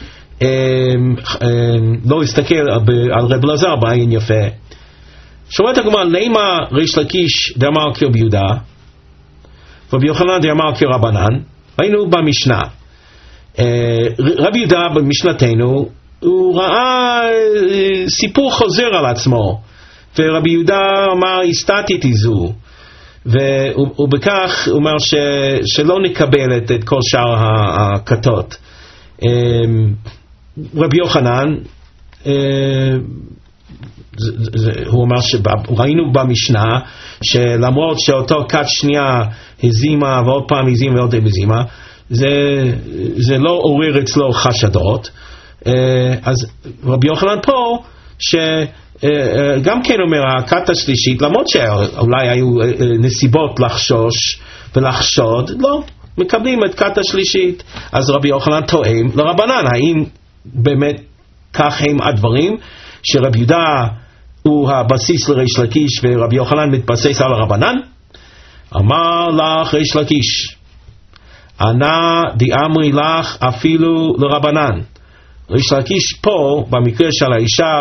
לא הסתכל על רב אלעזר בעין יפה. שואלת הגמרא, למה ריש לקיש דאמר כרבי יהודה ורבי יוחנן דאמר כרבנן? ראינו במשנה, רבי יהודה במשנתנו הוא ראה סיפור חוזר על עצמו, ורבי יהודה אמר הסתתיתי זו, ובכך הוא אומר ש, שלא נקבל את, את כל שאר הכתות. רבי יוחנן הוא אומר שראינו במשנה שלמרות שאותו כת שנייה הזימה ועוד פעם הזימה ועוד הזימה, זה, זה לא עורר אצלו חשדות. אז רבי יוחנן פה שגם כן אומר הכת השלישית, למרות שאולי היו נסיבות לחשוש ולחשוד, לא, מקבלים את כת השלישית. אז רבי יוחנן טועם לרבנן, האם באמת כך הם הדברים, שרבי יהודה הוא הבסיס לריש לקיש ורבי יוחנן מתבסס על הרבנן? אמר לך ריש לקיש, ענה דאמרי לך אפילו לרבנן. ריש לקיש פה במקרה של האישה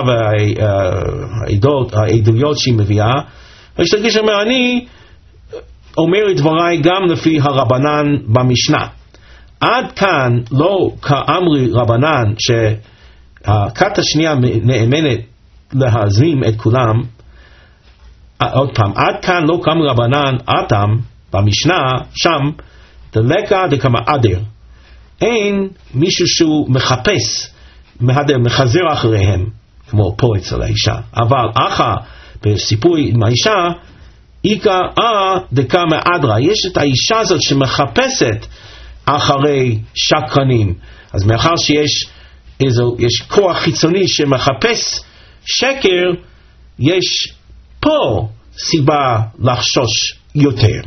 והעדויות שהיא מביאה, ריש לקיש אומר אני אומר את דבריי גם לפי הרבנן במשנה. עד כאן לא כאמרי רבנן שהכת השנייה נאמנת להזמין את כולם. עוד פעם, עד כאן לא כאמרי רבנן אתם במשנה שם דלקה דקמא אדר, אין מישהו שהוא מחפש מהדר, מחזר אחריהם כמו פה אצל האישה. אבל אחא בסיפור עם האישה איקא אה דקמא אדרא, יש את האישה הזאת שמחפשת אחרי שקרנים. אז מאחר שיש איזו, יש כוח חיצוני שמחפש שקר, יש פה סיבה לחשוש יותר.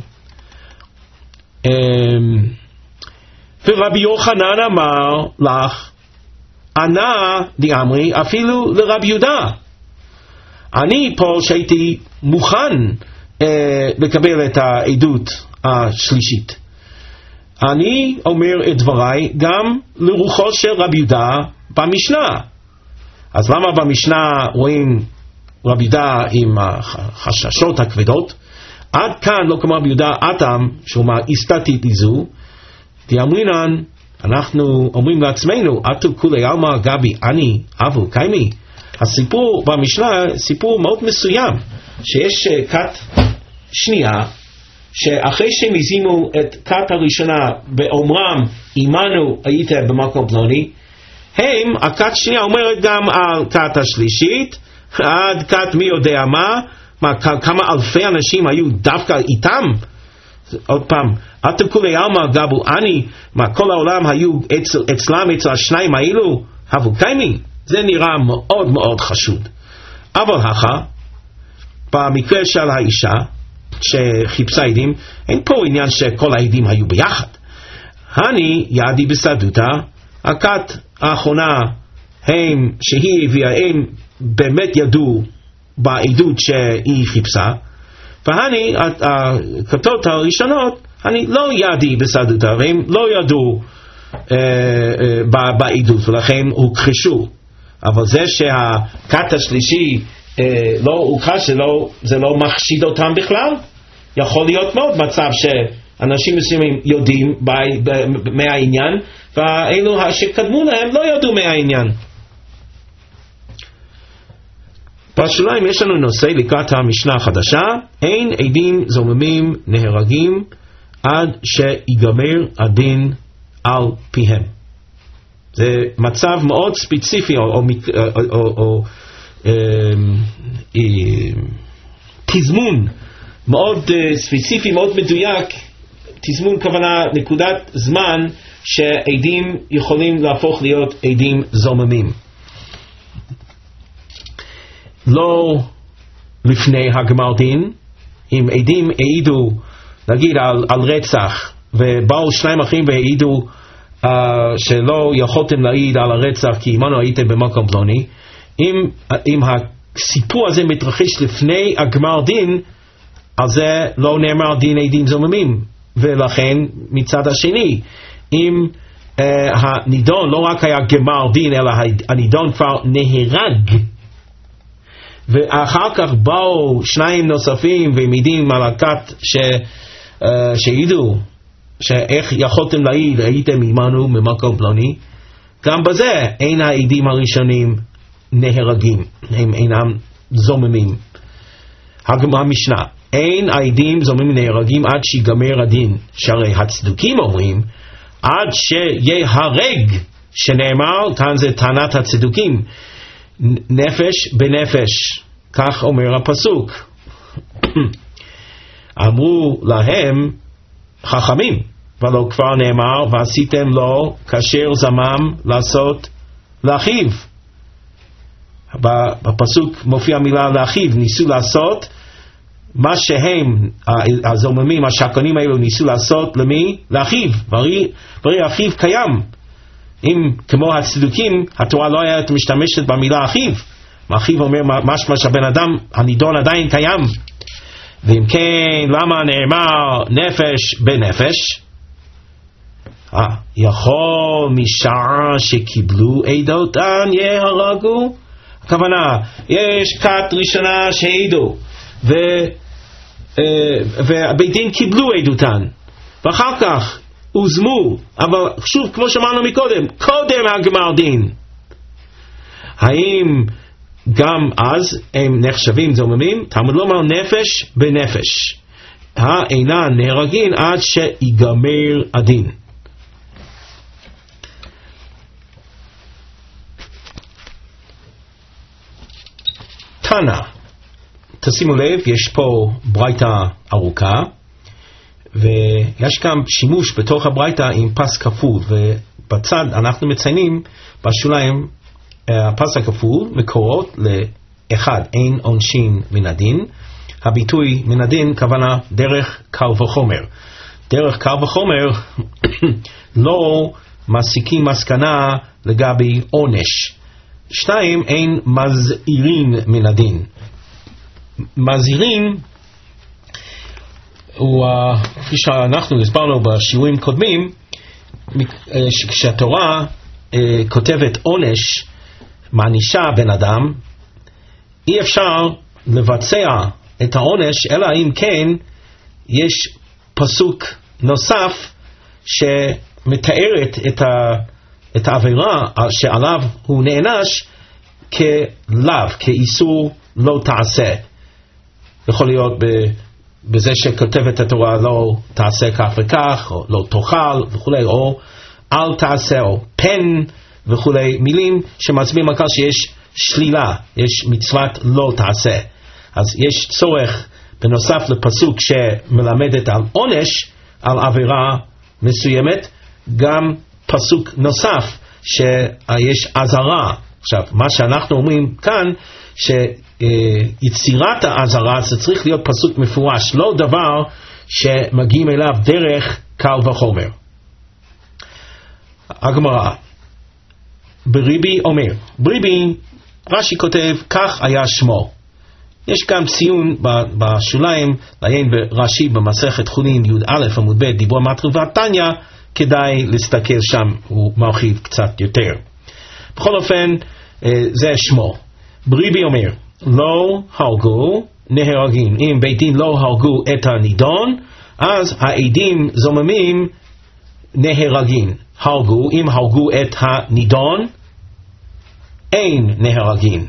ורבי יוחנן אמר לך, ענה דאמרי אפילו לרבי יהודה. אני פה שהייתי מוכן אה, לקבל את העדות השלישית. אני אומר את דבריי גם לרוחו של רבי יהודה במשנה. אז למה במשנה רואים רבי יהודה עם החששות הכבדות? עד כאן לא כמו רבי יהודה אתם, שהוא אומר הסתתיתי זו, דאמרינן, אנחנו אומרים לעצמנו, אתו כולי עלמא גבי אני אבו קיימי. הסיפור במשנה סיפור מאוד מסוים, שיש כת שנייה שאחרי שהם הזימו את כת הראשונה באומרם עמנו היית במקום פלוני, הם, הכת שנייה אומרת גם על כת השלישית, עד כת מי יודע מה, מה כמה אלפי אנשים היו דווקא איתם. עוד פעם, אתם כולי עלמא גבו אני, מה כל העולם היו אצל, אצלם אצל השניים האלו, הבו קיימי. זה נראה מאוד מאוד חשוד. אבל הכא, במקרה של האישה שחיפשה עדים, אין פה עניין שכל העדים היו ביחד. הני ידי בסדותה, הכת האחרונה הם שהיא הביאה, הם באמת ידעו בעדות שהיא חיפשה, והני הכתות הראשונות, אני לא ידי בסדותה, והם לא ידעו אה, אה, בעדות, ולכן הוכחשו. אבל זה שהכת השלישי אה, לא הוכחש, זה לא, זה לא מחשיד אותם בכלל. יכול להיות מאוד מצב שאנשים מסוימים יודעים מהעניין, ואלו שקדמו להם לא ידעו מהעניין. בשוליים יש לנו נושא לקראת המשנה החדשה, אין עדים זוממים נהרגים עד שיגמר הדין על פיהם. זה מצב מאוד ספציפי, או, או, או, או, או אה, אה, תזמון מאוד אה, ספציפי, מאוד מדויק. תזמון כוונה נקודת זמן שעדים יכולים להפוך להיות עדים זוממים. לא לפני הגמר דין, אם עדים העידו, נגיד על, על רצח, ובאו שניים אחרים והעידו uh, שלא יכולתם להעיד על הרצח כי עמנו הייתם במקום פלוני, אם, אם הסיפור הזה מתרחש לפני הגמר דין, אז זה לא נאמר דין עדים זוממים. ולכן מצד השני, אם uh, הנידון לא רק היה גמר דין, אלא הנידון כבר נהרג, ואחר כך באו שניים נוספים ומעידים על הכת ש, uh, שהעידו שאיך יכולתם להעיד, הייתם עמנו ממקום פלוני, גם בזה אין העדים הראשונים נהרגים, הם אינם זוממים. המשנה, אין העדים זוממים נהרגים עד שיגמר הדין, שהרי הצדוקים אומרים עד שיהרג, שנאמר, כאן זה טענת הצדוקים, נפש בנפש, כך אומר הפסוק. אמרו להם חכמים, ולא כבר נאמר ועשיתם לו כאשר זמם לעשות לאחיו. בפסוק מופיע מילה לאחיו, ניסו לעשות מה שהם הזוממים השקונים האלו ניסו לעשות למי? לאחיו, ורי אחיו קיים. אם כמו הצדוקים התורה לא הייתה משתמשת במילה אחיו, אחיו אומר משמע שהבן אדם הנידון עדיין קיים. ואם כן, למה נאמר נפש בנפש? אה, יכול משעה שקיבלו עדותן יהרגו? הכוונה, יש כת ראשונה שהעידו ו, ובית דין קיבלו עדותן, ואחר כך הוזמו, אבל שוב כמו שאמרנו מקודם, קודם הגמר דין, האם גם אז הם נחשבים זוממים? תלמוד לומר נפש בנפש, האינן נהרגים עד שיגמר הדין. תנא, תשימו לב, יש פה ברייתא ארוכה, ויש גם שימוש בתוך הברייתא עם פס כפול, ובצד אנחנו מציינים בשוליים הפס הכפול מקורות לאחד, אין עונשין מן הדין. הביטוי מן הדין כוונה דרך קל וחומר. דרך קל וחומר לא מסיקים מסקנה לגבי עונש. שתיים, אין מזהירים מן הדין. מזהירים הוא, כפי שאנחנו הסברנו בשיעורים קודמים, כשהתורה כותבת עונש, מענישה בן אדם, אי אפשר לבצע את העונש, אלא אם כן יש פסוק נוסף שמתארת את, ה, את העבירה שעליו הוא נענש כלאו, כאיסור לא תעשה. יכול להיות בזה שכותבת התורה לא תעשה כך וכך, או לא תאכל וכו', או אל תעשה, או פן וכו', מילים שמצביעים על כך שיש שלילה, יש מצוות לא תעשה. אז יש צורך בנוסף לפסוק שמלמדת על עונש, על עבירה מסוימת, גם פסוק נוסף שיש עזרה. עכשיו, מה שאנחנו אומרים כאן, שיצירת העזרה זה צריך להיות פסוק מפורש, לא דבר שמגיעים אליו דרך קל וחומר. הגמרא, בריבי אומר, בריבי, רש"י כותב, כך היה שמו. יש גם ציון בשוליים, לעיין ברש"י במסכת חולין י"א עמוד ב' דיבור מטריבת תניא, כדאי להסתכל שם, הוא מרחיב קצת יותר. בכל אופן, זה שמו. בריבי אומר, לא הרגו נהרגים. אם בית דין לא הרגו את הנידון, אז העדים זוממים נהרגים. הרגו, אם הרגו את הנידון, אין נהרגים.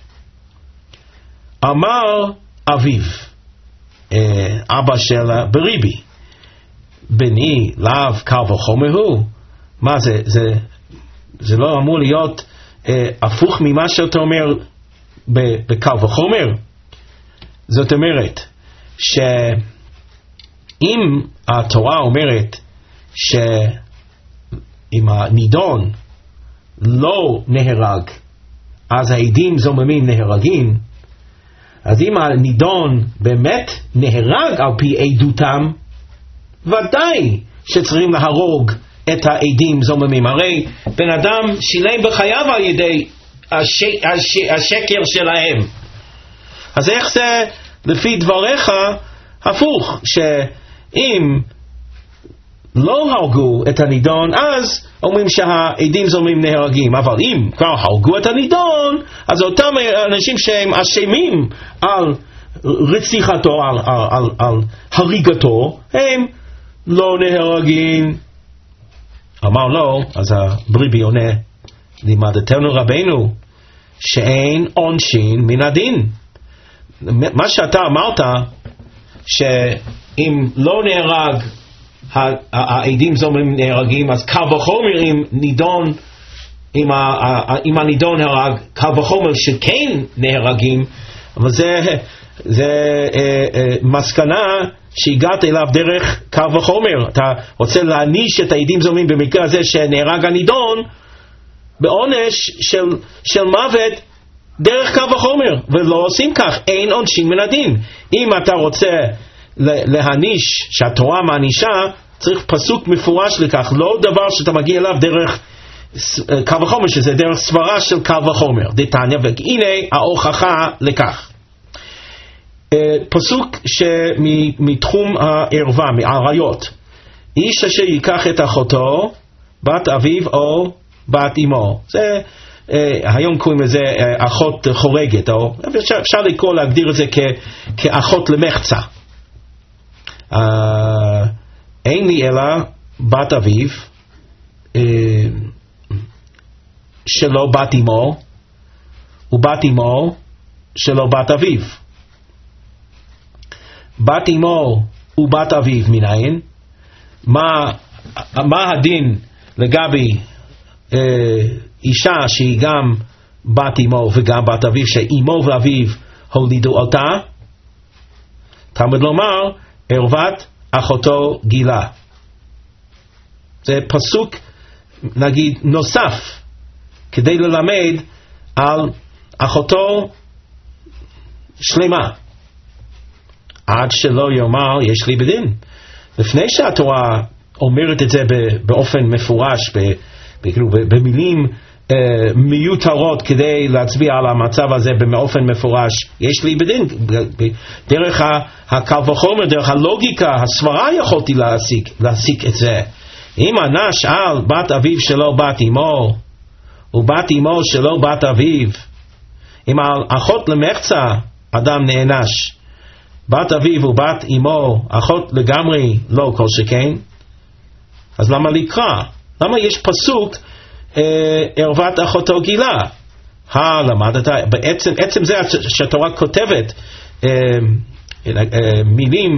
אמר אביו, אבא של בריבי, בני לאו קל וחומר הוא. מה זה? זה, זה לא אמור להיות אה, הפוך ממה שאתה אומר בקל וחומר? זאת אומרת שאם התורה אומרת שאם הנידון לא נהרג אז העדים זוממים נהרגים, אז אם הנידון באמת נהרג על פי עדותם, ודאי שצריכים להרוג את העדים זוממים. הרי בן אדם שילם בחייו על ידי הש... הש... השקר שלהם. אז איך זה לפי דבריך הפוך, שאם לא הרגו את הנידון אז אומרים שהעדים זוממים נהרגים, אבל אם כבר הרגו את הנידון אז אותם אנשים שהם אשמים על רציחתו, על, על, על, על הריגתו, הם לא נהרגים. אמר לו, אז הבריבי עונה, לימדתנו רבנו שאין עונשין מן הדין. מה שאתה אמרת, שאם לא נהרג העדים זוממים נהרגים, אז קל וחומר אם נידון, אם, ה, אם הנידון נהרג, קל וחומר שכן נהרגים. אבל זה, זה אה, אה, מסקנה שהגעת אליו דרך קל וחומר. אתה רוצה להעניש את העדים זוממים במקרה הזה שנהרג הנידון בעונש של, של מוות דרך קל וחומר, ולא עושים כך, אין עונשין מן הדין. אם אתה רוצה להעניש, שהתורה מענישה, צריך פסוק מפורש לכך, לא דבר שאתה מגיע אליו דרך קל וחומר, שזה דרך סברה של קל וחומר. דתניא, והנה ההוכחה לכך. פסוק שמתחום הערווה, מהעריות. איש אשר ייקח את אחותו, בת אביו או בת אמו. זה, היום קוראים לזה אחות חורגת, או אפשר, אפשר לקרוא, להגדיר את זה כ, כאחות למחצה. Uh, אין לי אלא בת אביו uh, שלא בת אמו, ובת אמו שלא בת אביו. בת אמו ובת אביו מניין? מה, מה הדין לגבי uh, אישה שהיא גם בת אמו וגם בת אביו, שאמו ואביו הולידו אותה? תלמוד לומר, ערוות אחותו גילה. זה פסוק, נגיד, נוסף, כדי ללמד על אחותו שלמה. עד שלא יאמר יש לי בדין. לפני שהתורה אומרת את זה באופן מפורש, במילים מיותרות כדי להצביע על המצב הזה באופן מפורש, יש לי בדין. דרך הקל וחומר, דרך הלוגיקה, הסברה יכולתי להסיק, להסיק את זה. אם אנש על בת אביו שלא בת אמו, ובת אמו שלא בת אביו, אם על אחות למחצה אדם נענש, בת אביו ובת אמו, אחות לגמרי לא כל שכן, אז למה לקרוא? למה יש פסוק ערוות אחותו גילה? למדת, בעצם עצם זה שהתורה כותבת מילים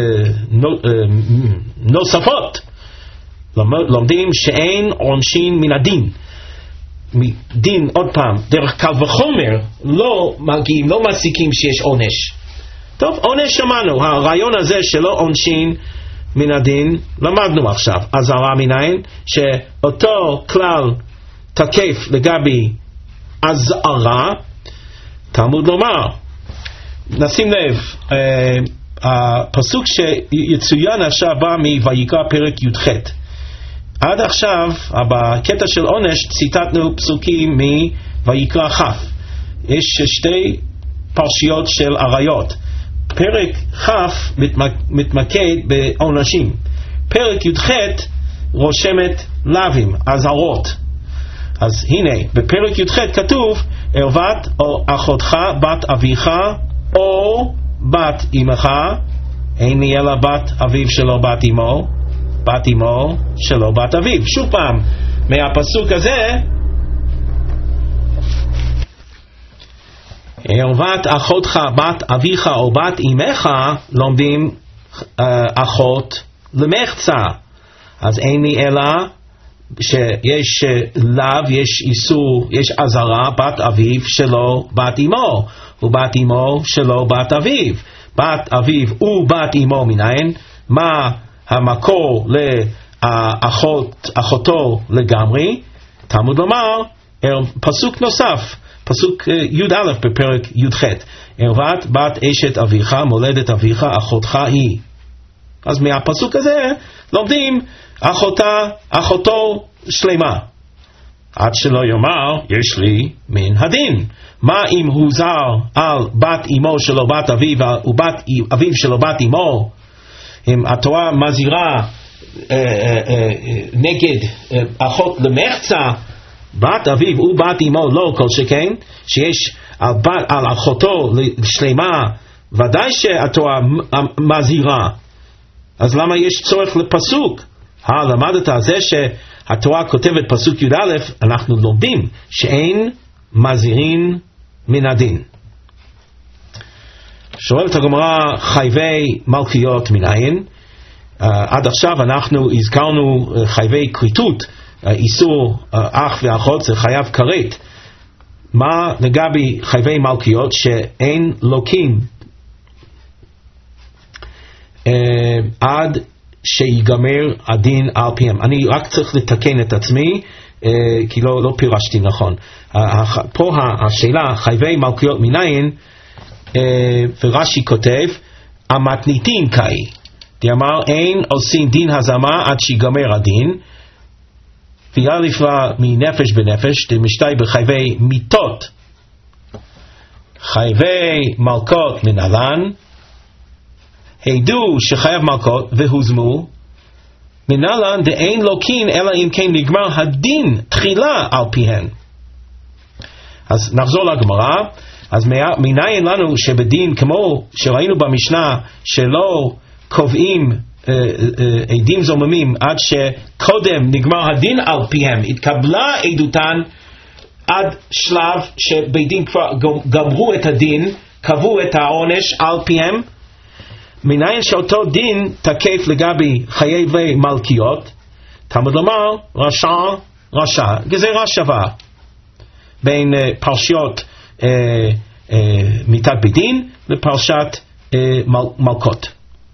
נוספות, לומדים שאין עונשין מן הדין. דין, עוד פעם, דרך קל וחומר לא מגיעים, לא מסיקים שיש עונש. טוב, עונש שמענו, הרעיון הזה שלא עונשין מן הדין למדנו עכשיו. אזהרה מניין? שאותו כלל תקף לגבי אזהרה. תלמוד לומר, נשים לב, אה, הפסוק שיצוין עכשיו בא מויקרא פרק י"ח. עד עכשיו, בקטע של עונש, ציטטנו פסוקים מויקרא כ'. יש שתי פרשיות של עריות. פרק כ' מתמקד בעונשים. פרק י"ח רושמת לאווים, אזהרות. אז הנה, בפרק י"ח כתוב, ערוות או אחותך בת אביך או בת אמך, אין לי אלא בת אביו שלא בת אמו, בת אמו שלא בת אביו. שוב פעם, מהפסוק הזה, ערוות אחותך בת אביך או בת אמך, לומדים uh, אחות למחצה. אז אין לי אלא שיש לאו, יש איסור, יש אזהרה, בת אביו שלא בת אמו, ובת אמו שלא בת אביו. בת אביו ובת אמו מניין? מה המקור לאחות, אחותו לגמרי? תלמוד לומר, פסוק נוסף, פסוק י"א בפרק י"ח, ערוות בת אשת אביך, מולדת אביך, אחותך היא. אז מהפסוק הזה לומדים אחותה, אחותו שלמה. עד שלא יאמר, יש לי מן הדין. מה אם הוא זר על בת אמו שלו בת אביו ובת אביו שלו בת אמו? אם התורה מזהירה אה, אה, אה, נגד אה, אחות למחצה, בת אביו ובת אמו לא כל שכן, שיש על, בת, על אחותו שלמה, ודאי שהתורה מזהירה. אז למה יש צורך לפסוק? אה, למדת על זה שהתורה כותבת פסוק י"א, אנחנו לומדים שאין מזהירין מן הדין. שואלת הגמרא, חייבי מלכיות מנין? Uh, עד עכשיו אנחנו הזכרנו uh, חייבי כריתות, uh, איסור uh, אח ואחות, זה חייב כרת. מה לגבי חייבי מלכיות שאין לוקים uh, עד שיגמר הדין על פיהם? אני רק צריך לתקן את עצמי, uh, כי לא, לא פירשתי נכון. Uh, פה השאלה, חייבי מלכיות מנין, uh, ורש"י כותב, המתניתין קאי. דאמר אין עושים דין הזמה עד שיגמר הדין, ויהיה לפלה מנפש בנפש, דמשתי בחייבי מיתות. חייבי מלכות מנהלן, הידו שחייב מלכות והוזמו, מנהלן דאין לוקין אלא אם כן נגמר הדין תחילה על פיהן. אז נחזור לגמרא. אז מניין לנו שבדין כמו שראינו במשנה שלא קובעים אה, אה, עדים זוממים עד שקודם נגמר הדין על פיהם, התקבלה עדותן עד שלב שבית דין כבר גמרו את הדין, קבעו את העונש על פיהם. מניין שאותו דין תקף לגבי חייבי מלכיות? תלמוד לומר, רשע רשע, גזירה שווה בין אה, פרשיות אה, אה, מיתת בית דין לפרשת אה, מל, מלכות.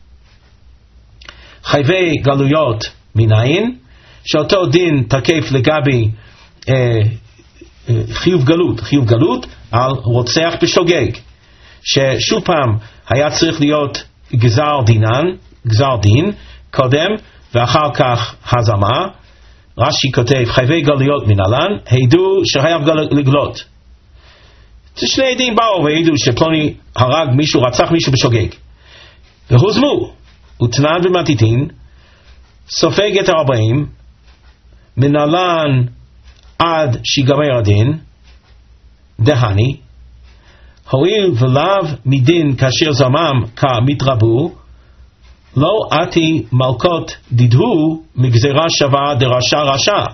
חייבי גלויות מנין? שאותו דין תקף לגבי אה, אה, חיוב גלות, חיוב גלות על רוצח בשוגג, ששוב פעם היה צריך להיות גזר דינן, גזר דין קודם ואחר כך הזמה. רש"י כותב חייבי גלויות מנהלן, הידו שחייב לגלות. שני עדים באו והידו שפלוני הרג מישהו, רצח מישהו בשוגג, והוזמו ותנן ומתיתין, סופג את הארבעים, מנהלן עד שיגמר הדין, דהני, הואיל ולאו מדין כאשר זמם כמתרבו, לא עתי מלכות דידהו מגזירה שווה דרשע רשע.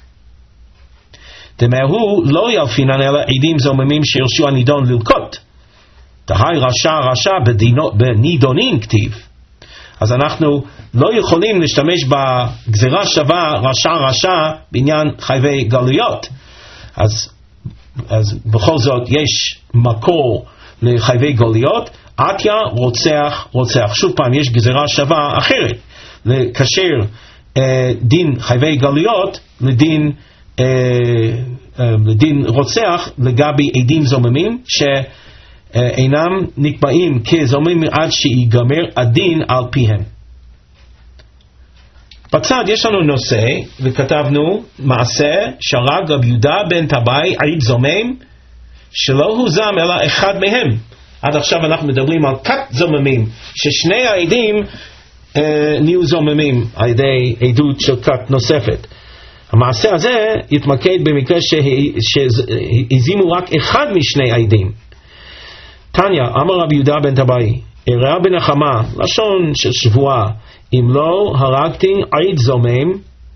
דמהו לא ילפינן אלא עדים זוממים שהרשו הנידון ללקות. דהי רשע רשע בנידונין כתיב. אז אנחנו לא יכולים להשתמש בגזירה שווה רשע רשע בעניין חייבי גלויות. אז, אז בכל זאת יש מקור לחייבי גלויות, עתיה רוצח רוצח. שוב פעם יש גזירה שווה אחרת, לקשר אה, דין חייבי גלויות לדין, אה, אה, לדין רוצח לגבי עדים זוממים שאינם נקבעים כזוממים עד שיגמר הדין על פיהם. בצד יש לנו נושא, וכתבנו מעשה שהרג רבי יהודה בן טבעי עיד זומם, שלא הוזם אלא אחד מהם. עד עכשיו אנחנו מדברים על כת זוממים, ששני העדים אה, נהיו זוממים על ידי עדות של כת נוספת. המעשה הזה יתמקד במקרה שהזימו רק אחד משני העדים. תניא, אמר רבי יהודה בן טבעי, אירע בנחמה, לשון של שבועה, אם לא הרגתי עד זומם,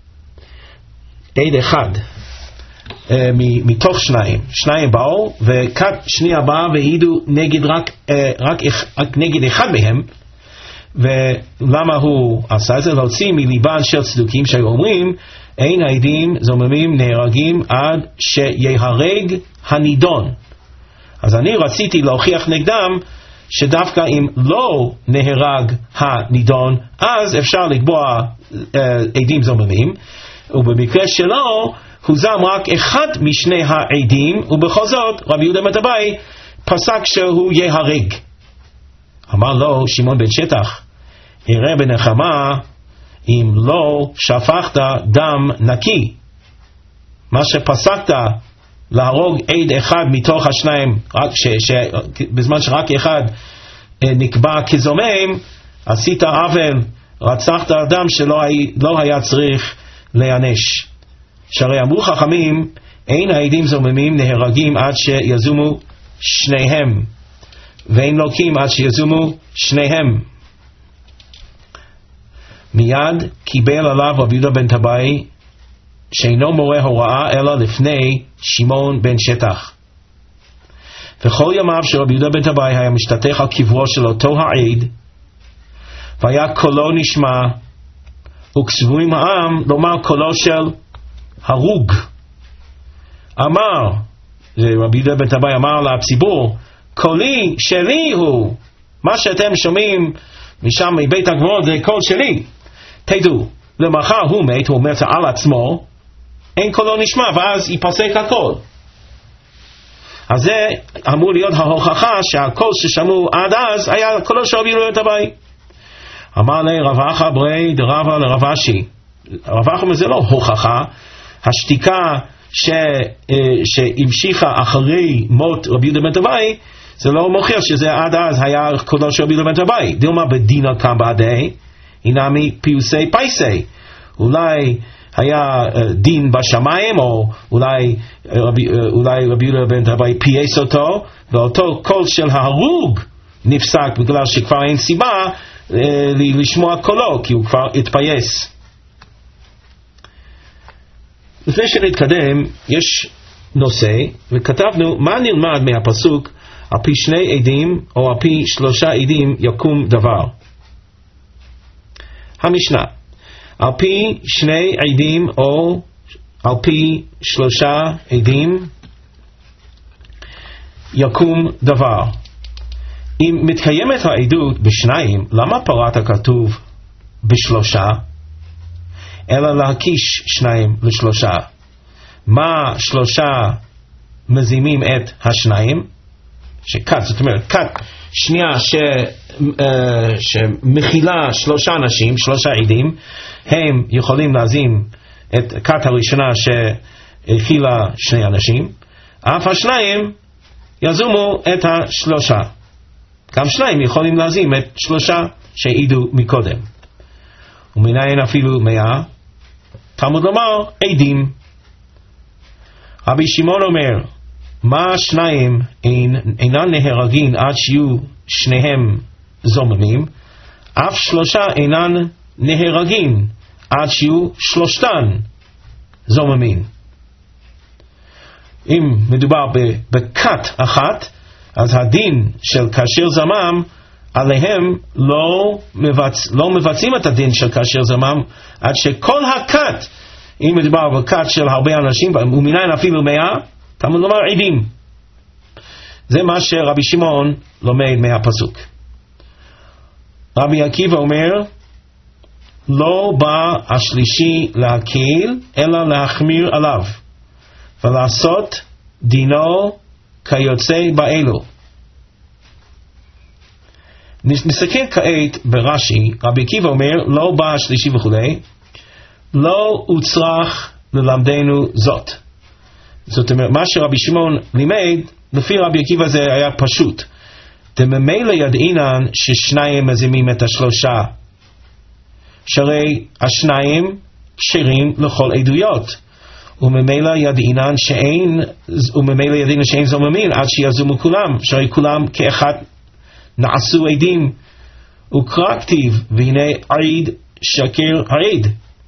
עד אחד, uh, מתוך שניים, שניים באו, וכת שנייה באה והעידו נגד רק, uh, רק, רק נגד אחד מהם, ולמה הוא עשה את זה? להוציא מליבן של צדוקים שהיו אומרים, אין העדים זוממים נהרגים עד שיהרג הנידון. אז אני רציתי להוכיח נגדם, שדווקא אם לא נהרג הנידון, אז אפשר לקבוע uh, עדים זוממים, ובמקרה שלו, הוזם רק אחד משני העדים, ובכל זאת, רבי יהודה בן טבעי פסק שהוא יהרג. אמר לו שמעון בן שטח, יראה בנחמה, אם לא שפכת דם נקי. מה שפסקת להרוג עד אחד מתוך השניים, רק ש, ש, בזמן שרק אחד נקבע כזומם, עשית עוול, רצחת אדם שלא היה, לא היה צריך להיענש. שהרי אמרו חכמים, אין העדים זוממים נהרגים עד שיזומו שניהם, ואין לוקים עד שיזומו שניהם. מיד קיבל עליו רבי יהודה בן טבעי שאינו מורה הוראה אלא לפני שמעון בן שטח. וכל ימיו של רבי יהודה בן טבעי היה משתתך על קברו של אותו העד, והיה קולו נשמע, וכסבורים העם לומר קולו של הרוג. אמר, רבי יהודה בן טבעי אמר לציבור, קולי שלי הוא, מה שאתם שומעים משם מבית הקברות זה קול שלי. תדעו, למחר הוא מת, הוא אומר על עצמו, אין קולו נשמע, ואז ייפסק הכל. אז זה אמור להיות ההוכחה שהקול ששמעו עד אז היה קולו של רבי יהודה בן טבעי. אמר לי רב אחא ברי דרבא לרב אשי. רב אחא זה לא הוכחה, השתיקה ש, שהמשיכה אחרי מות רבי יהודה בן טבעי, זה לא מוכיח שזה עד אז היה קולו של רבי יהודה בן טבעי. דילמה בדינא קם בעדי, הינמי פיוסי פייסי. אולי היה דין בשמיים, או אולי רבי, אולי רבי יהודה בן טבעי פייס אותו, ואותו קול של ההרוג נפסק בגלל שכבר אין סיבה אה, לשמוע קולו, כי הוא כבר התפייס. לפני שנתקדם, יש נושא, וכתבנו מה נלמד מהפסוק, על פי שני עדים או על פי שלושה עדים יקום דבר. המשנה, על פי שני עדים או על פי שלושה עדים יקום דבר. אם מתקיימת העדות בשניים, למה פרט הכתוב בשלושה? אלא להקיש שניים לשלושה. מה שלושה מזימים את השניים? שכת, זאת אומרת, כת שנייה ש, uh, שמכילה שלושה אנשים, שלושה עדים, הם יכולים להזים את כת הראשונה שהכילה שני אנשים, אף השניים יזומו את השלושה. גם שניים יכולים להזים את שלושה שהעידו מקודם. ומניין אפילו מאה, תלמוד לומר עדים. רבי שמעון אומר, מה שניים אין, אינן נהרגים עד שיהיו שניהם זוממים, אף שלושה אינן נהרגים עד שיהיו שלושתן זוממים. אם מדובר בכת אחת, אז הדין של כאשר זמם, עליהם לא, מבצ... לא מבצעים את הדין של כאשר זמם, עד שכל הכת, אם מדובר בכת של הרבה אנשים, ומניין אפילו מאה, תלמוד לומר עדים. זה מה שרבי שמעון לומד מהפסוק. רבי עקיבא אומר, לא בא השלישי להקל, אלא להחמיר עליו, ולעשות דינו כיוצא באלו. נסתכל כעת ברש"י, רבי עקיבא אומר, לא בא השלישי וכו', לא הוצרך ללמדנו זאת. זאת אומרת, מה שרבי שמעון לימד, לפי רבי עקיבא זה היה פשוט. דממילא ידעינן ששניים מזימים את השלושה, שהרי השניים כשרים לכל עדויות, וממילא ידעינן שאין, וממילא ידעינן שאין זוממים עד שיזומו כולם, שהרי כולם כאחד נעשו עדים, וקרא כתיב והנה עד שקר העד.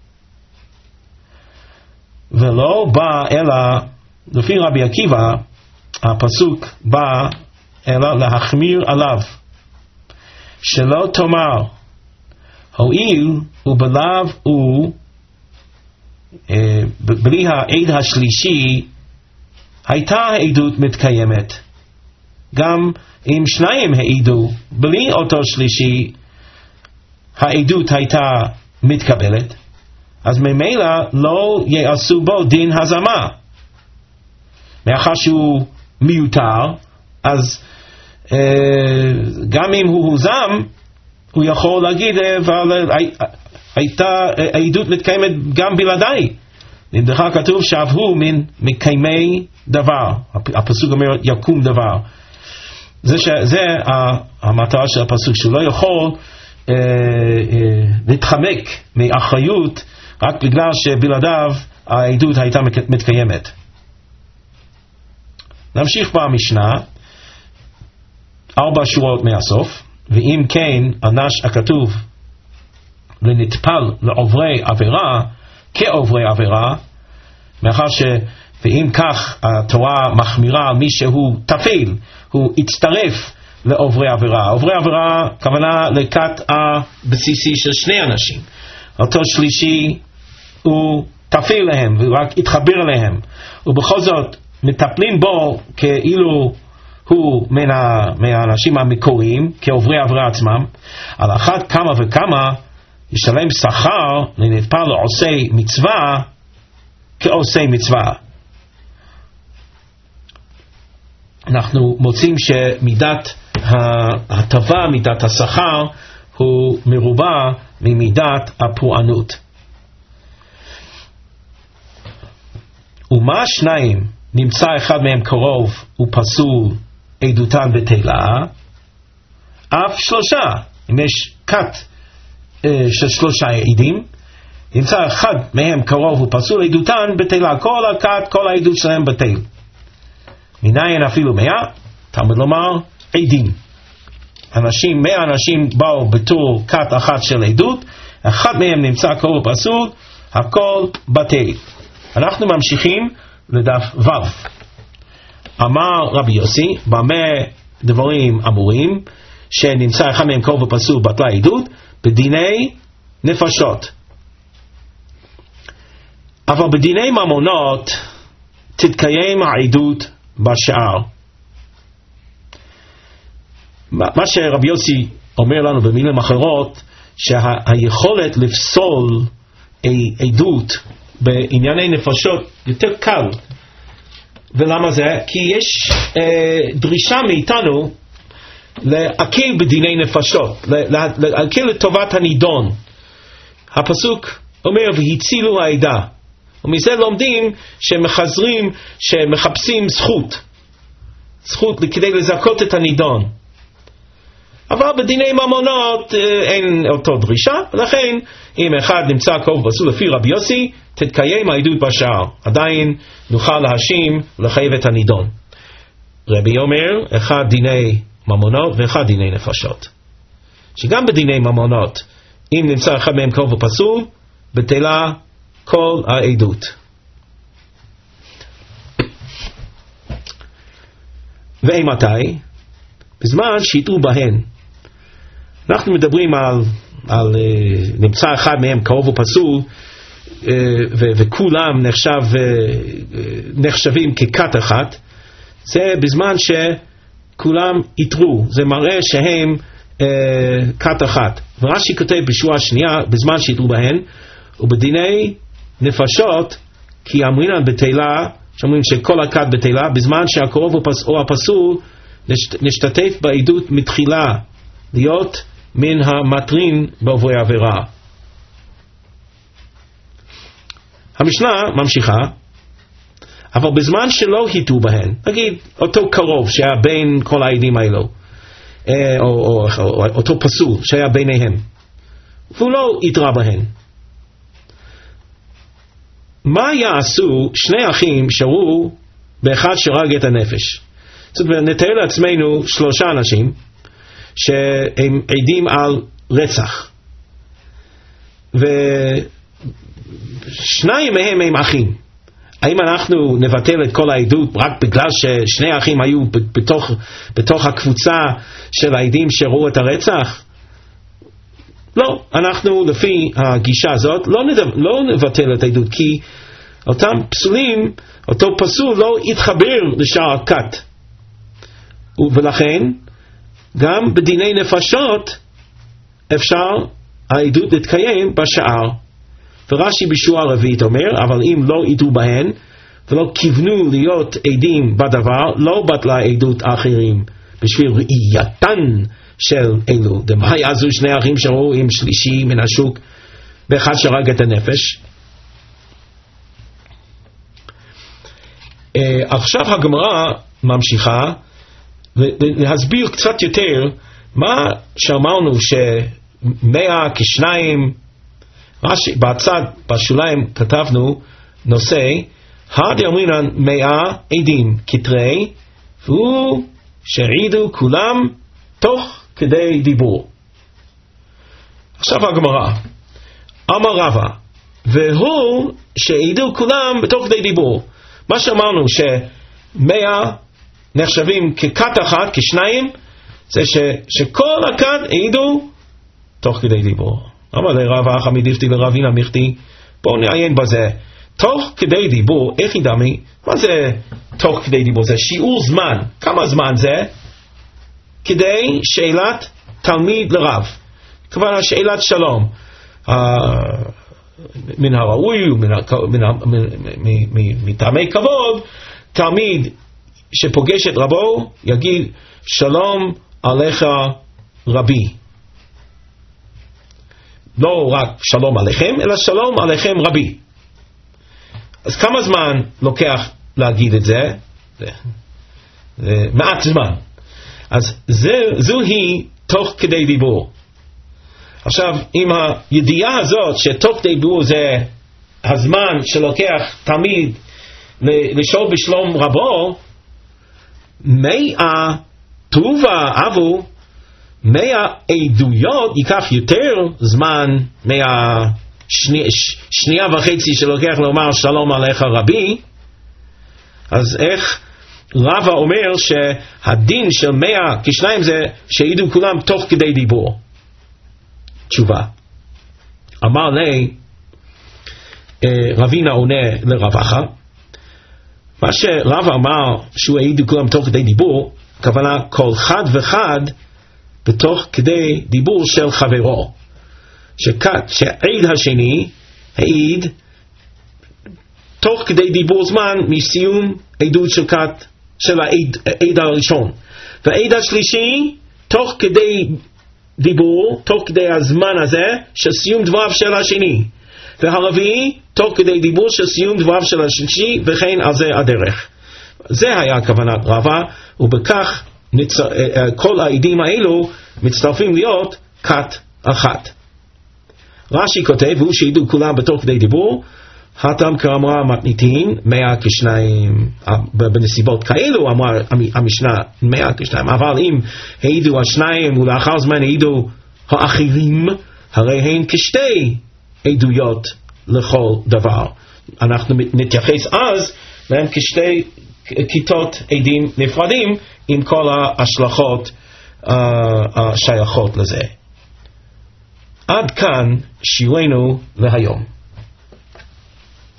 ולא בא אלא, לפי רבי עקיבא, הפסוק בא אלא להחמיר עליו, שלא תאמר הואיל ובלאו הוא אה, בלי העד השלישי הייתה העדות מתקיימת. גם אם שניים העידו בלי אותו שלישי העדות הייתה מתקבלת, אז ממילא לא יעשו בו דין הזמה. מאחר שהוא מיותר, אז אה, גם אם הוא הוזם, הוא יכול להגיד, אבל הייתה העדות מתקיימת גם בלעדיי. נדחה כתוב שאבהו מן מקיימי דבר. הפסוק אומר יקום דבר. זה, ש, זה המטרה של הפסוק, שהוא לא יכול אה, אה, להתחמק מאחריות רק בגלל שבלעדיו העדות הייתה מתקיימת. נמשיך במשנה, ארבע שורות מהסוף. ואם כן, אנש הכתוב לנטפל לעוברי עבירה כעוברי עבירה, מאחר ש... ואם כך התורה מחמירה על מי שהוא תפיל, הוא יצטרף לעוברי עבירה. עוברי עבירה כוונה לכת הבסיסי של שני אנשים. אותו שלישי הוא תפיל להם ורק יתחבר אליהם, ובכל זאת מטפלים בו כאילו הוא מן האנשים המקוריים כעוברי עבירה עצמם. על אחת כמה וכמה ישלם שכר לנטפל לעושי מצווה כעושי מצווה. אנחנו מוצאים שמידת ההטבה, מידת השכר, הוא מרובה ממידת הפורענות. ומה שניים נמצא אחד מהם קרוב ופסול עדותן בטלה, אף שלושה, אם יש כת אה, של שלושה עדים, נמצא אחד מהם קרוב ופסול עדותן בטלה, כל הכת, כל העדות שלהם בטל. מניין אפילו מאה, תלמוד לומר עדים. אנשים, מאה אנשים באו בתור כת אחת של עדות, אחד מהם נמצא קרוב ופסול, הכל בטל. אנחנו ממשיכים לדף ו'. אמר רבי יוסי, במה דברים אמורים, שנמצא אחד מהם קרוב ופסול בטלה עדות, בדיני נפשות. אבל בדיני ממונות תתקיים העדות בשאר. מה שרבי יוסי אומר לנו במילים אחרות, שהיכולת לפסול עדות בענייני נפשות יותר קל. ולמה זה? כי יש אה, דרישה מאיתנו להקל בדיני נפשות, להקל לטובת הנידון. הפסוק אומר והצילו העדה, ומזה לומדים שמחזרים, שמחפשים זכות זכות כדי לזכות את הנידון. אבל בדיני ממונות אין אותו דרישה, ולכן אם אחד נמצא קרוב ופסול לפי רבי יוסי, תתקיים העדות בשאר. עדיין נוכל להאשים ולחייב את הנידון. רבי אומר, אחד דיני ממונות ואחד דיני נפשות. שגם בדיני ממונות, אם נמצא אחד מהם קרוב ופסול, בטלה כל העדות. ואימתי? בזמן שיתרו בהן. אנחנו מדברים על, על uh, נמצא אחד מהם קרוב ופסול, uh, ו- וכולם נחשב, uh, נחשבים ככת אחת. זה בזמן שכולם יתרו, זה מראה שהם uh, כת אחת. ורש"י כותב בשורה השנייה, בזמן שיתרו בהן, ובדיני נפשות, כי אמרינן בטלה, שאומרים שכל הכת בטלה, בזמן שהקרוב או הפסול נשתתף בעדות מתחילה, להיות מן המטרין בעוברי עבירה. המשנה ממשיכה, אבל בזמן שלא היטו בהן, נגיד אותו קרוב שהיה בין כל העדים האלו, או, או, או, או אותו פסול שהיה ביניהם, והוא לא יתרה בהן, מה יעשו שני אחים שראו באחד שהרג את הנפש? זאת אומרת, נתאר לעצמנו שלושה אנשים שהם עדים על רצח, ושניים מהם הם אחים. האם אנחנו נבטל את כל העדות רק בגלל ששני האחים היו בתוך, בתוך הקבוצה של העדים שראו את הרצח? לא, אנחנו לפי הגישה הזאת לא, נדב, לא נבטל את העדות, כי אותם פסולים, אותו פסול לא יתחבר לשאר הכת, ולכן גם בדיני נפשות אפשר העדות להתקיים בשאר. ורש"י בשורה הרביעית אומר, אבל אם לא ידעו בהן ולא כיוונו להיות עדים בדבר, לא בטלה עדות האחרים בשביל ראייתן של אלו. דמה יעשו שני אחים שראו עם שלישי מן השוק באחד שהרג את הנפש? Uh, עכשיו הגמרא ממשיכה להסביר קצת יותר מה שאמרנו שמאה כשניים. רש"י בצד בשוליים כתבנו נושא הדי אמרינן מאה עדים כתרי, והוא שהעידו כולם תוך כדי דיבור. עכשיו הגמרא, אמר רבא, והוא שהעידו כולם בתוך כדי דיבור. מה שאמרנו שמאה נחשבים ככת אחת, כשניים, זה ש, שכל הכת העידו תוך כדי דיבור. אמר לרבא אחא מדיפתי לרבינה מיכתי, בואו נעיין בזה. תוך כדי דיבור, איך ידמי? מה זה תוך כדי דיבור? זה שיעור זמן. כמה זמן זה? כדי שאלת תלמיד לרב. כמובן שאלת שלום. Uh, מן הראוי, מטעמי כבוד, תלמיד שפוגש את רבו יגיד שלום עליך רבי. לא רק שלום עליכם, אלא שלום עליכם רבי. אז כמה זמן לוקח להגיד את זה? זה, זה מעט זמן. אז זה, זוהי תוך כדי דיבור. עכשיו, עם הידיעה הזאת שתוך כדי דיבור זה הזמן שלוקח תמיד לשאול בשלום רבו, מאה טובה אבו, מאה עדויות ייקח יותר זמן מהשנייה שני, וחצי שלוקח לומר שלום עליך רבי. אז איך רבא אומר שהדין של מאה כשניים זה שהעידו כולם תוך כדי דיבור? תשובה, אמר לי רבינה עונה לרבחה, מה שרבא אמר שהוא העידו כולם תוך כדי דיבור, הכוונה כל חד וחד בתוך כדי דיבור של חברו, שכת שהעיד השני העיד תוך כדי דיבור זמן מסיום עדות של כת של העיד, העיד הראשון, והעיד השלישי תוך כדי דיבור, תוך כדי הזמן הזה של סיום דבריו של השני, והרביעי תוך כדי דיבור של סיום דבריו של השלישי, וכן על זה הדרך. זה היה כוונת רבא, ובכך נצ... כל העדים האלו מצטרפים להיות כת אחת. רש"י כותב, והוא שהעידו כולם בתוך כדי דיבור, הטעם כאמרה מתניתין מאה כשניים, בנסיבות כאלו אמרה המשנה מאה כשניים, אבל אם העידו השניים ולאחר זמן העידו האחרים, הרי הן כשתי עדויות לכל דבר. אנחנו נתייחס אז להם כשתי כיתות עדים נפרדים עם כל ההשלכות השייכות לזה. עד כאן שיעורנו להיום.